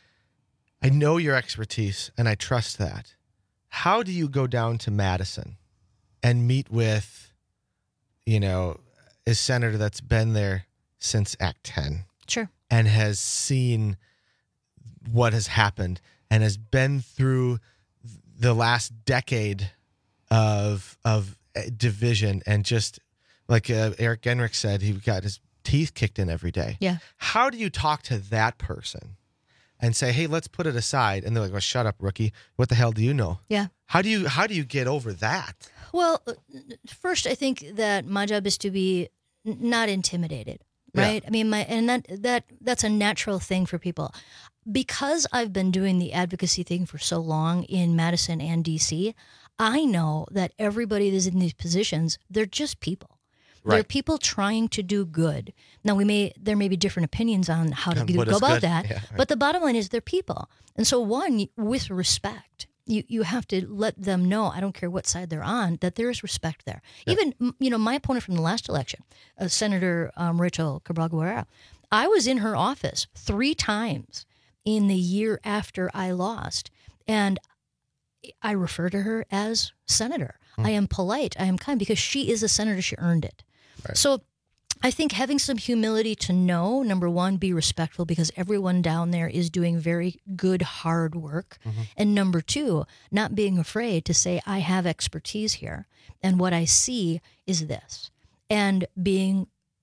I know your expertise, and I trust that. How do you go down to Madison and meet with, you know, a senator that's been there since Act ten? Sure. And has seen what has happened and has been through the last decade of of division and just like uh, Eric Genrich said, he got his teeth kicked in every day. Yeah. How do you talk to that person and say, hey, let's put it aside? And they're like, well, shut up, rookie. What the hell do you know? Yeah. How do you how do you get over that? Well, first, I think that my job is to be not intimidated. Right. Yeah. I mean, my and that that that's a natural thing for people. Because I've been doing the advocacy thing for so long in Madison and D C, I know that everybody that's in these positions, they're just people. Right. They're people trying to do good. Now, we may there may be different opinions on how to go about good? that, yeah, right. But the bottom line is they're people. And so, one, with respect, you, you have to let them know, I don't care what side they're on, that there is respect there. Yeah. Even, you know, my opponent from the last election, uh, Senator um, Rachel Cabral-Guerrero, I was in her office three times in the year after I lost, and I refer to her as Senator. Hmm. I am polite. I am kind because she is a senator. She earned it. Right. So I think having some humility to know, number one, be respectful because everyone down there is doing very good, hard work. Mm-hmm. And number two, not being afraid to say, I have expertise here. And what I see is this. And being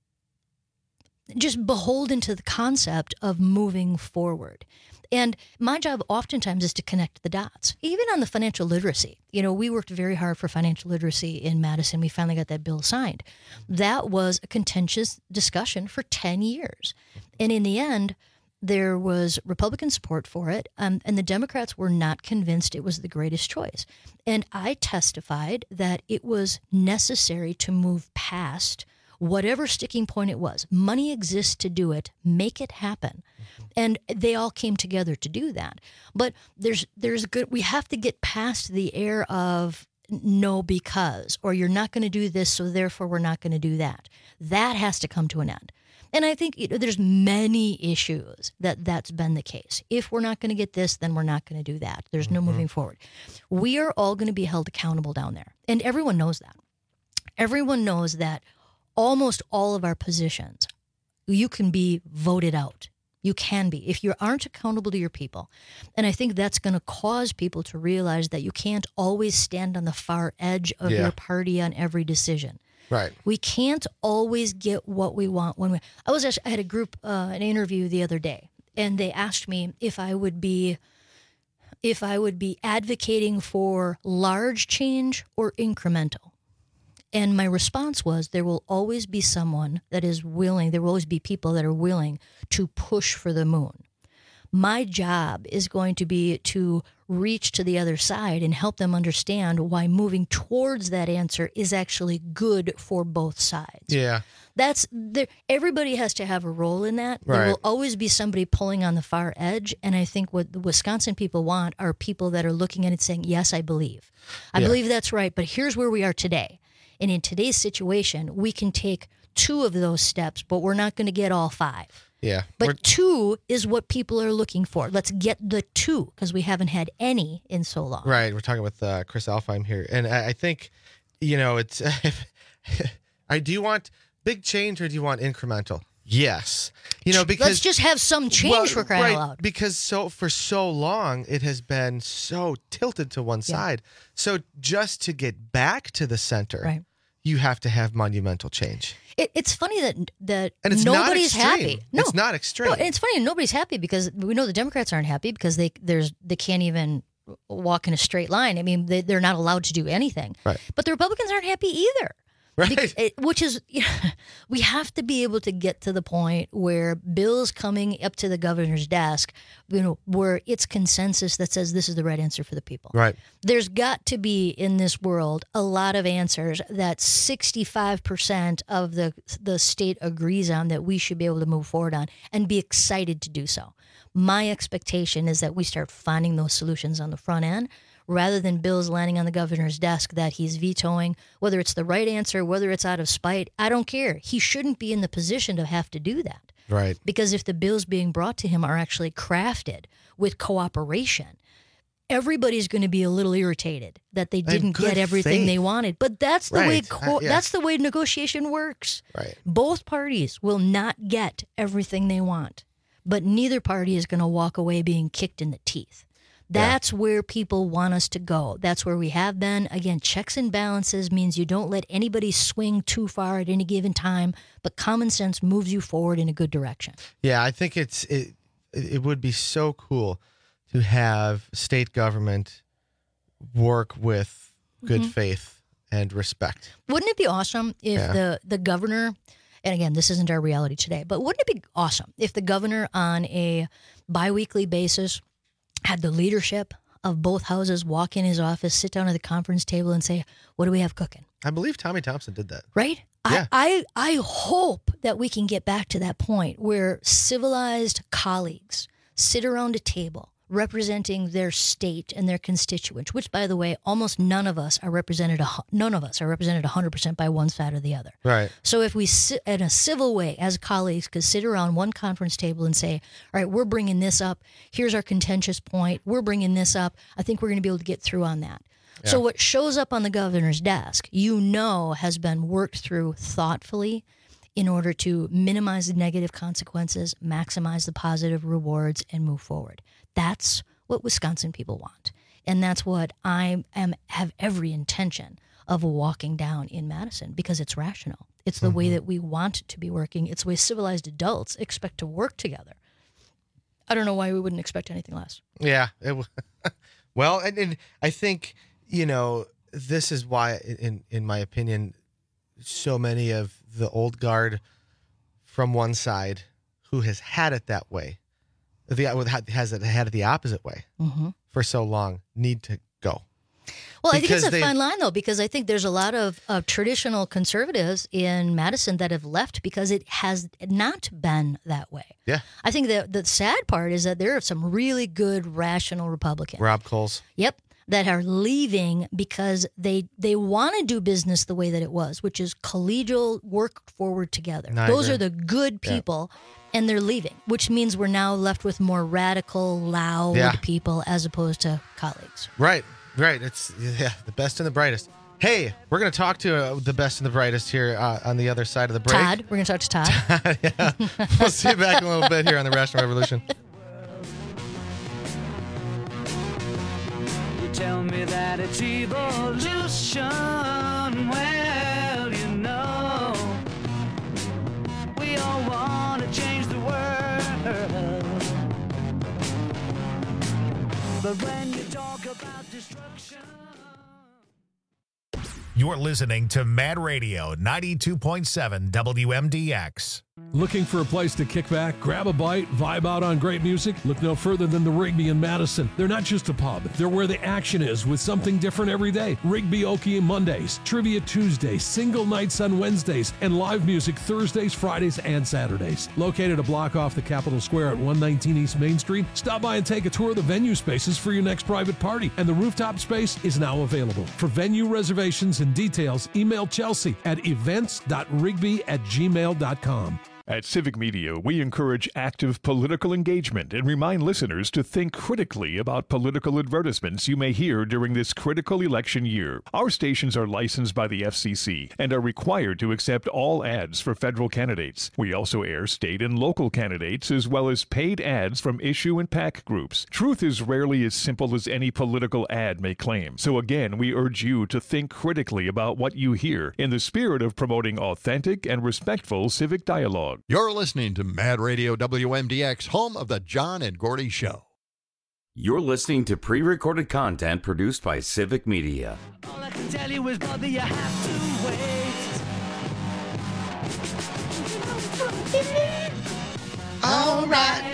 just beholden to the concept of moving forward. And my job oftentimes is to connect the dots, even on the financial literacy. You know, we worked very hard for financial literacy in Madison. We finally got that bill signed. That was a contentious discussion for ten years. And in the end, there was Republican support for it, um, and the Democrats were not convinced it was the greatest choice. And I testified that it was necessary to move past whatever sticking point it was. Money exists to do it. Make it happen. And they all came together to do that. But there's there's good. We have to get past the air of no because, or you're not going to do this, so therefore we're not going to do that. That has to come to an end. And I think you know, there's many issues that that's been the case. If we're not going to get this, then we're not going to do that. There's no mm-hmm. moving forward. We are all going to be held accountable down there. And everyone knows that. Everyone knows that almost all of our positions, you can be voted out. You can be, if you aren't accountable to your people. And I think that's going to cause people to realize that you can't always stand on the far edge of yeah. your party on every decision. Right. We can't always get what we want when we. I was actually, I had a group, uh, an interview the other day, and they asked me if I would be, if I would be advocating for large change or incremental. And my response was, there will always be someone that is willing, there will always be people that are willing to push for the moon. My job is going to be to reach to the other side and help them understand why moving towards that answer is actually good for both sides. Yeah. That's there. Everybody has to have a role in that. Right. There will always be somebody pulling on the far edge. And I think what the Wisconsin people want are people that are looking at it saying, yes, I believe. I Yeah. believe that's right. But here's where we are today. And in today's situation, we can take two of those steps, but we're not going to get all five. Yeah. But We're- two is what people are looking for. Let's get the two, because we haven't had any in so long. Right. We're talking with uh, Chris Alfheim here. And I, I think, you know, it's, I do you want big change or do you want incremental? Yes. You know, because Let's just have some change well, for crying right, out loud. Because so for so long it has been so tilted to one Yeah. side. So just to get back to the center, Right. you have to have monumental change. It, it's funny that that And it's not nobody's extreme. happy. No, It's not extreme. No, and it's funny nobody's happy because we know the Democrats aren't happy because they there's they can't even walk in a straight line. I mean, they, they're not allowed to do anything. Right. But the Republicans aren't happy either. Right. Be- it- which is, we have to be able to get to the point where bills coming up to the governor's desk, you know, where it's consensus that says this is the right answer for the people. Right. There's got to be in this world a lot of answers that sixty-five percent of the the state agrees on that we should be able to move forward on and be excited to do so. My expectation is that we start finding those solutions on the front end rather than bills landing on the governor's desk that he's vetoing, whether it's the right answer, whether it's out of spite. I don't care. He shouldn't be in the position to have to do that. Right. Because if the bills being brought to him are actually crafted with cooperation, everybody's going to be a little irritated that they didn't good get everything faith. they wanted. But that's the way Right. co- Uh, yeah. that's the way negotiation works. Right. Both parties will not get everything they want, but neither party is going to walk away being kicked in the teeth. That's where people want us to go. That's where we have been. Again, checks and balances means you don't let anybody swing too far at any given time, but common sense moves you forward in a good direction. Yeah, I think it's it. It would be so cool to have state government work with good Mhm. faith and respect. Wouldn't it be awesome if Yeah. the, the governor, and again, this isn't our reality today, but wouldn't it be awesome if the governor on a biweekly basis had the leadership of both houses walk in his office, sit down at the conference table and say, what do we have cooking? I believe Tommy Thompson did that. Right? Yeah. I, I, I hope that we can get back to that point where civilized colleagues sit around a table representing their state and their constituents, which, by the way, almost none of us are represented, a hu- none of us are represented one hundred percent by one side or the other. Right. So if we sit in a civil way as colleagues could sit around one conference table and say, all right, we're bringing this up. Here's our contentious point. We're bringing this up. I think we're going to be able to get through on that. So Yeah. what shows up on the governor's desk, you know, has been worked through thoughtfully in order to minimize the negative consequences, maximize the positive rewards, and move forward. That's what Wisconsin people want. And that's what I am have every intention of walking down in Madison because it's rational. It's the way that we want it to be working. It's the way civilized adults expect to work together. I don't know why we wouldn't expect anything less. Yeah. It, w- well, and, and I think, you know, this is why, in in my opinion, so many of the old guard from one side who has had it that way, the has it had it the opposite way Mm-hmm. for so long, need to go. Well, I think Because it's a they- fine line, though, because I think there's a lot of, of traditional conservatives in Madison that have left because it has not been that way. Yeah. I think that the sad part is that there are some really good, rational Republicans. Rob Coles. Yep. That are leaving because they they want to do business the way that it was, which is collegial, work forward together. No, I Those agree. are the good Yeah. people, and they're leaving, which means we're now left with more radical, loud Yeah. people as opposed to colleagues. Right, right. It's yeah, the best and the brightest. Hey, we're going to talk to uh, the best and the brightest here uh, on the other side of the break. Todd, we're going to talk to Todd. yeah. We'll see you back in a little bit here on the Rational Revolution. Tell me that it's evolution. Well, you know, we all want to change the world. But when you talk about destruction. You're listening to Mad Radio ninety-two point seven W M D X. Looking for a place to kick back, grab a bite, vibe out on great music? Look no further than the Rigby in Madison. They're not just a pub, they're where the action is with something different every day. Rigby Okie Mondays, Trivia Tuesdays, single nights on Wednesdays, and live music Thursdays, Fridays, and Saturdays. Located a block off the Capitol Square at one nineteen East Main Street, stop by and take a tour of the venue spaces for your next private party, and the rooftop space is now available. For venue reservations and details, email Chelsea at events dot rigby at gmail dot com. At Civic Media, we encourage active political engagement and remind listeners to think critically about political advertisements you may hear during this critical election year. Our stations are licensed by the F C C and are required to accept all ads for federal candidates. We also air state and local candidates as well as paid ads from issue and PAC groups. Truth is rarely as simple as any political ad may claim. So again, we urge you to think critically about what you hear in the spirit of promoting authentic and respectful civic dialogue. You're listening to Mad Radio W M D X, home of the John and Gordy Show. You're listening to pre-recorded content produced by Civic Media. All I can tell you is, brother, you have to wait. All right.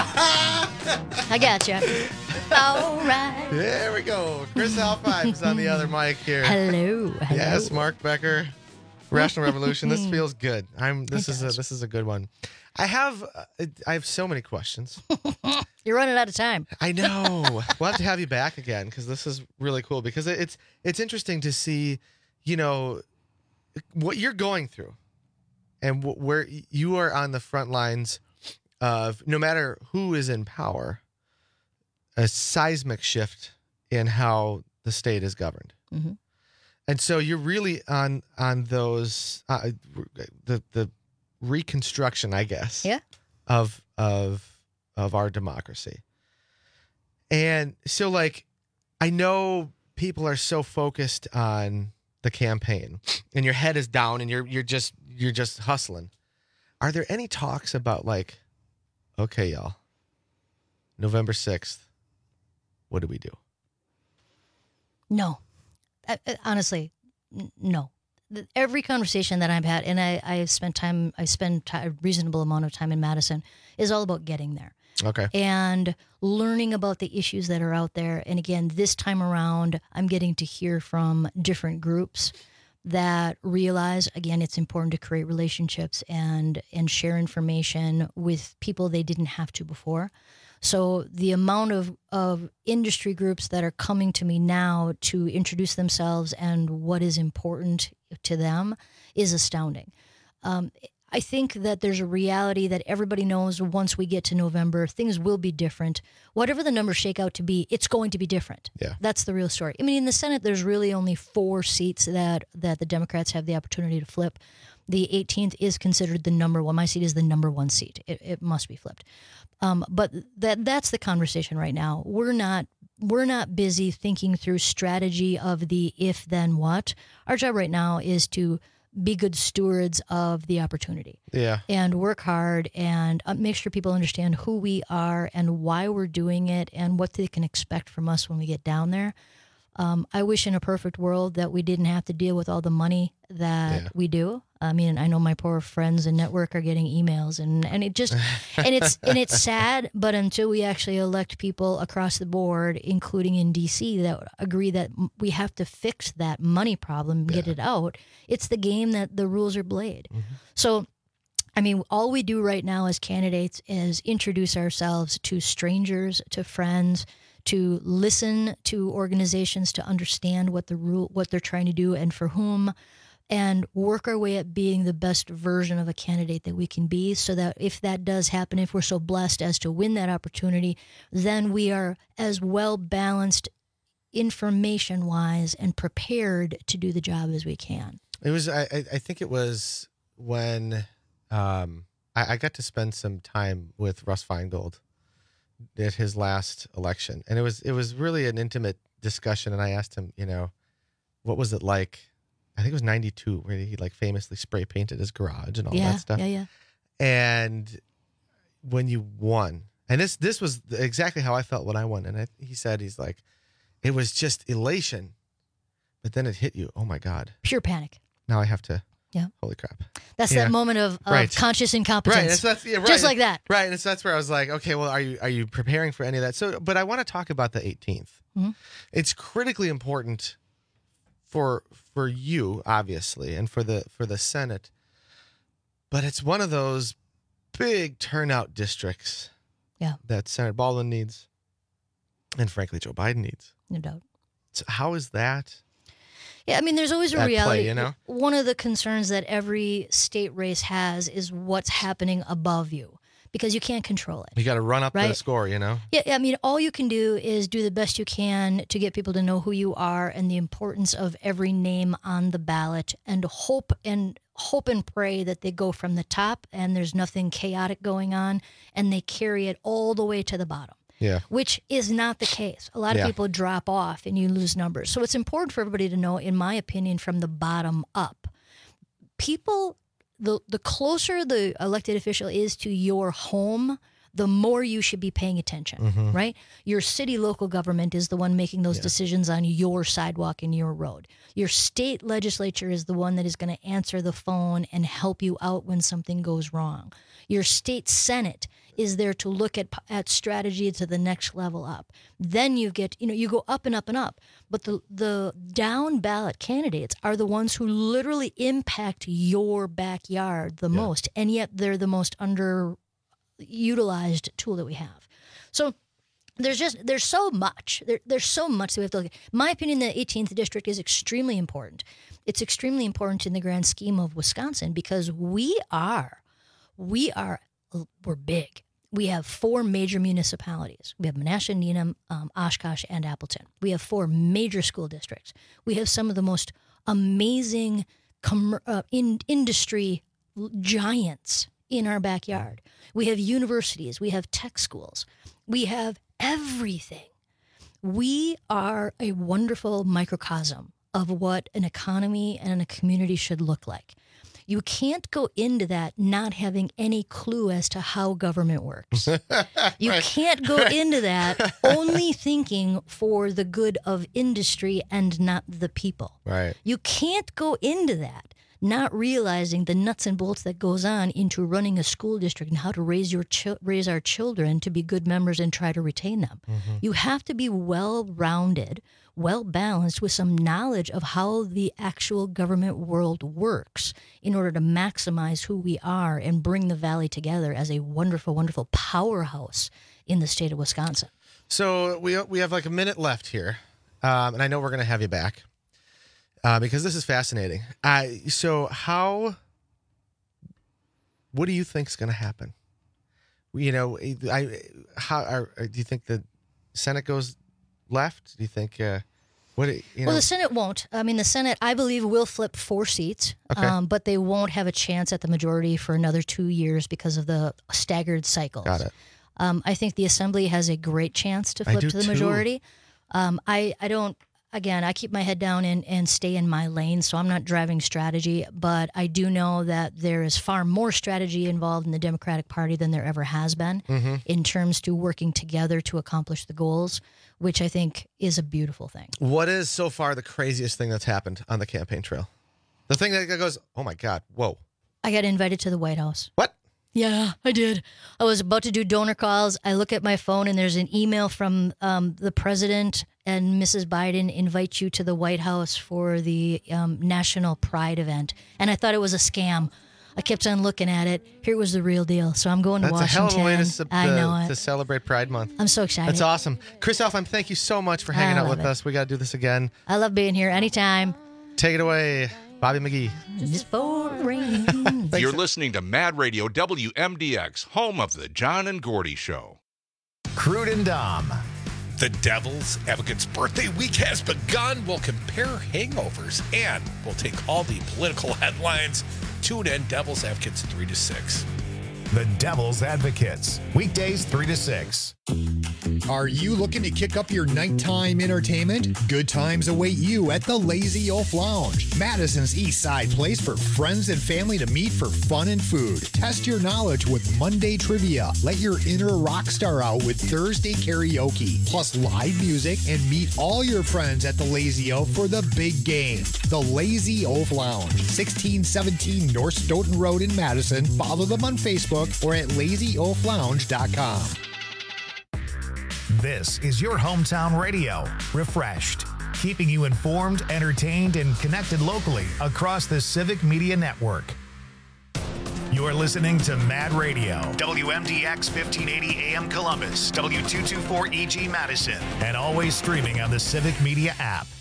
I got you. All right. There we go. Chris Alpine is on the other mic here. Hello. Hello. Yes, Mark Becker. Rational Revolution. This feels good. I'm. This is a. This is a good one. I have. Uh, I have so many questions. You're running out of time. I know. We'll have to have you back again because this is really cool. Because it's it's interesting to see, you know, what you're going through, and wh- where you are on the front lines of no matter who is in power, a seismic shift in how the state is governed. Mm-hmm. And so you're really on on those uh, the the reconstruction, I guess, yeah, of of of our democracy. And so, like, I know people are so focused on the campaign, and your head is down, and you're you're just you're just hustling. Are there any talks about like, okay, y'all, November sixth, what do we do? No. I, I, honestly, n- no. The, every conversation that I've had, and I, I spent time, I spend t- a reasonable amount of time in Madison, is all about getting there. Okay. And learning about the issues that are out there. And again, this time around, I'm getting to hear from different groups that realize, again, it's important to create relationships and and share information with people they didn't have to before. So the amount of, of industry groups that are coming to me now to introduce themselves and what is important to them is astounding. Um, I think that there's a reality that everybody knows once we get to November, things will be different. Whatever the numbers shake out to be, it's going to be different. Yeah. That's the real story. I mean, in the Senate, there's really only four seats that, that the Democrats have the opportunity to flip. The eighteenth is considered the number one. My seat is the number one seat. It, it must be flipped. Um, but that that's the conversation right now. We're not we're not busy thinking through strategy of the if then what. Our job right now is to be good stewards of the opportunity. Yeah. And work hard and uh, make sure people understand who we are and why we're doing it and what they can expect from us when we get down there. Um, I wish in a perfect world that we didn't have to deal with all the money that Yeah. we do. I mean, I know my poor friends and network are getting emails, and, and it just and it's and it's sad. But until we actually elect people across the board, including in D C, that agree that m- we have to fix that money problem, and get it out, it's the game that the rules are played. So, I mean, all we do right now as candidates is introduce ourselves to strangers, to friends, to listen to organizations, to understand what the rule, what they're trying to do, and for whom, and work our way at being the best version of a candidate that we can be, so that if that does happen, if we're so blessed as to win that opportunity, then we are as well balanced information-wise and prepared to do the job as we can. It was. I. I I think it was when um, I, I got to spend some time with Russ Feingold at his last election, and it was it was really an intimate discussion. And I asked him, you know, what was it like? I think it was ninety-two, where he like famously spray painted his garage and all yeah, that stuff. Yeah, yeah. And when you won, and this this was exactly how I felt when I won. And I, he said, he's like, it was just elation but then it hit you. Oh my God. Pure panic. Now I have to. Yeah. Holy crap. That's yeah. that moment of, of right. conscious incompetence. Right. So that's, yeah, right. Just like that. Right. And so that's where I was like, okay, well, are you are you preparing for any of that? So, but I want to talk about the eighteenth. Mm-hmm. It's critically important for for you, obviously, and for the for the Senate. But it's one of those big turnout districts. Yeah. That Senator Baldwin needs, and frankly, Joe Biden needs. No doubt. So how is that? Yeah, I mean, there's always a at reality. Play, you know? One of the concerns that every state race has is what's happening above you, because you can't control it. You got to run up right? the score, you know? Yeah, I mean, all you can do is do the best you can to get people to know who you are and the importance of every name on the ballot, and hope and hope and pray that they go from the top and there's nothing chaotic going on, and they carry it all the way to the bottom. Yeah. Which is not the case. A lot of yeah. people drop off and you lose numbers. So it's important for everybody to know, in my opinion, from the bottom up. People, the, the closer the elected official is to your home, the more you should be paying attention, mm-hmm. right? Your city local government is the one making those yeah. decisions on your sidewalk and your road. Your state legislature is the one that is going to answer the phone and help you out when something goes wrong. Your state senate is there to look at at strategy to the next level up. Then you get, you know, you go up and up and up. But the the down ballot candidates are the ones who literally impact your backyard the yeah. most, and yet they're the most underutilized tool that we have. So there's just there's so much there, there's so much that we have to look at. In my opinion, the eighteenth district is extremely important. It's extremely important in the grand scheme of Wisconsin, because we are we are we're big. We have four major municipalities. We have Menasha, Needham, um, Oshkosh, and Appleton. We have four major school districts. We have some of the most amazing com- uh, in- industry giants in our backyard. We have universities. We have tech schools. We have everything. We are a wonderful microcosm of what an economy and a community should look like. You can't go into that not having any clue as to how government works. You right. can't go right. into that only thinking for the good of industry and not the people. Right. You can't go into that not realizing the nuts and bolts that goes on into running a school district and how to raise your chi- raise our children to be good members and try to retain them. Mm-hmm. You have to be well-rounded, well-balanced with some knowledge of how the actual government world works in order to maximize who we are and bring the Valley together as a wonderful, wonderful powerhouse in the state of Wisconsin. So we we have like a minute left here, um, and I know we're going to have you back. Uh, because this is fascinating. Uh, so how, what do you think is going to happen? You know, I how are, do you think the Senate goes left? Do you think, uh, what, you know? Well, the Senate won't. I mean, the Senate, I believe, will flip four seats, okay. um, but they won't have a chance at the majority for another two years because of the staggered cycles. Got it. Um, I think the Assembly has a great chance to flip I do to the too. majority. Um, I, I don't, Again, I keep my head down and, and stay in my lane, so I'm not driving strategy, but I do know that there is far more strategy involved in the Democratic Party than there ever has been mm-hmm. in terms to working together to accomplish the goals, which I think is a beautiful thing. What is so far the craziest thing that's happened on the campaign trail? The thing that goes, oh my God, whoa. I got invited to the White House. What? Yeah, I did. I was about to do donor calls. I look at my phone and there's an email from um, the president and Missus Biden invite you to the White House for the um, National Pride event. And I thought it was a scam. I kept on looking at it. Here was the real deal. So I'm going to That's Washington. That's a hell of a way to, sub- I know to, it. to celebrate Pride Month. I'm so excited. That's awesome. Chris Elfheim, thank you so much for hanging I out with love it. us. We got to do this again. I love being here anytime. Take it away, Bobby McGee. Just for rain. You're listening to Mad Radio W M D X, home of the John and Gordy Show. Crude and Dom. The Devil's Advocates birthday week has begun. We'll compare hangovers and we'll take all the political headlines. Tune in, Devil's Advocates three to six. The Devil's Advocates, weekdays three to six. Are you looking to kick up your nighttime entertainment? Good times await you at the Lazy Oaf Lounge, Madison's East Side place for friends and family to meet for fun and food. Test your knowledge with Monday trivia. Let your inner rock star out with Thursday karaoke, plus live music, and meet all your friends at the Lazy Oaf for the big game. The Lazy Oaf Lounge, sixteen seventeen North Stoughton Road in Madison. Follow them on Facebook or at lazy oaf lounge dot com. This is your hometown radio, Refreshed, keeping you informed, entertained, and connected locally across the Civic Media Network. You're listening to Mad Radio, W M D X fifteen eighty A M Columbus, W two twenty-four E G Madison, and always streaming on the Civic Media app.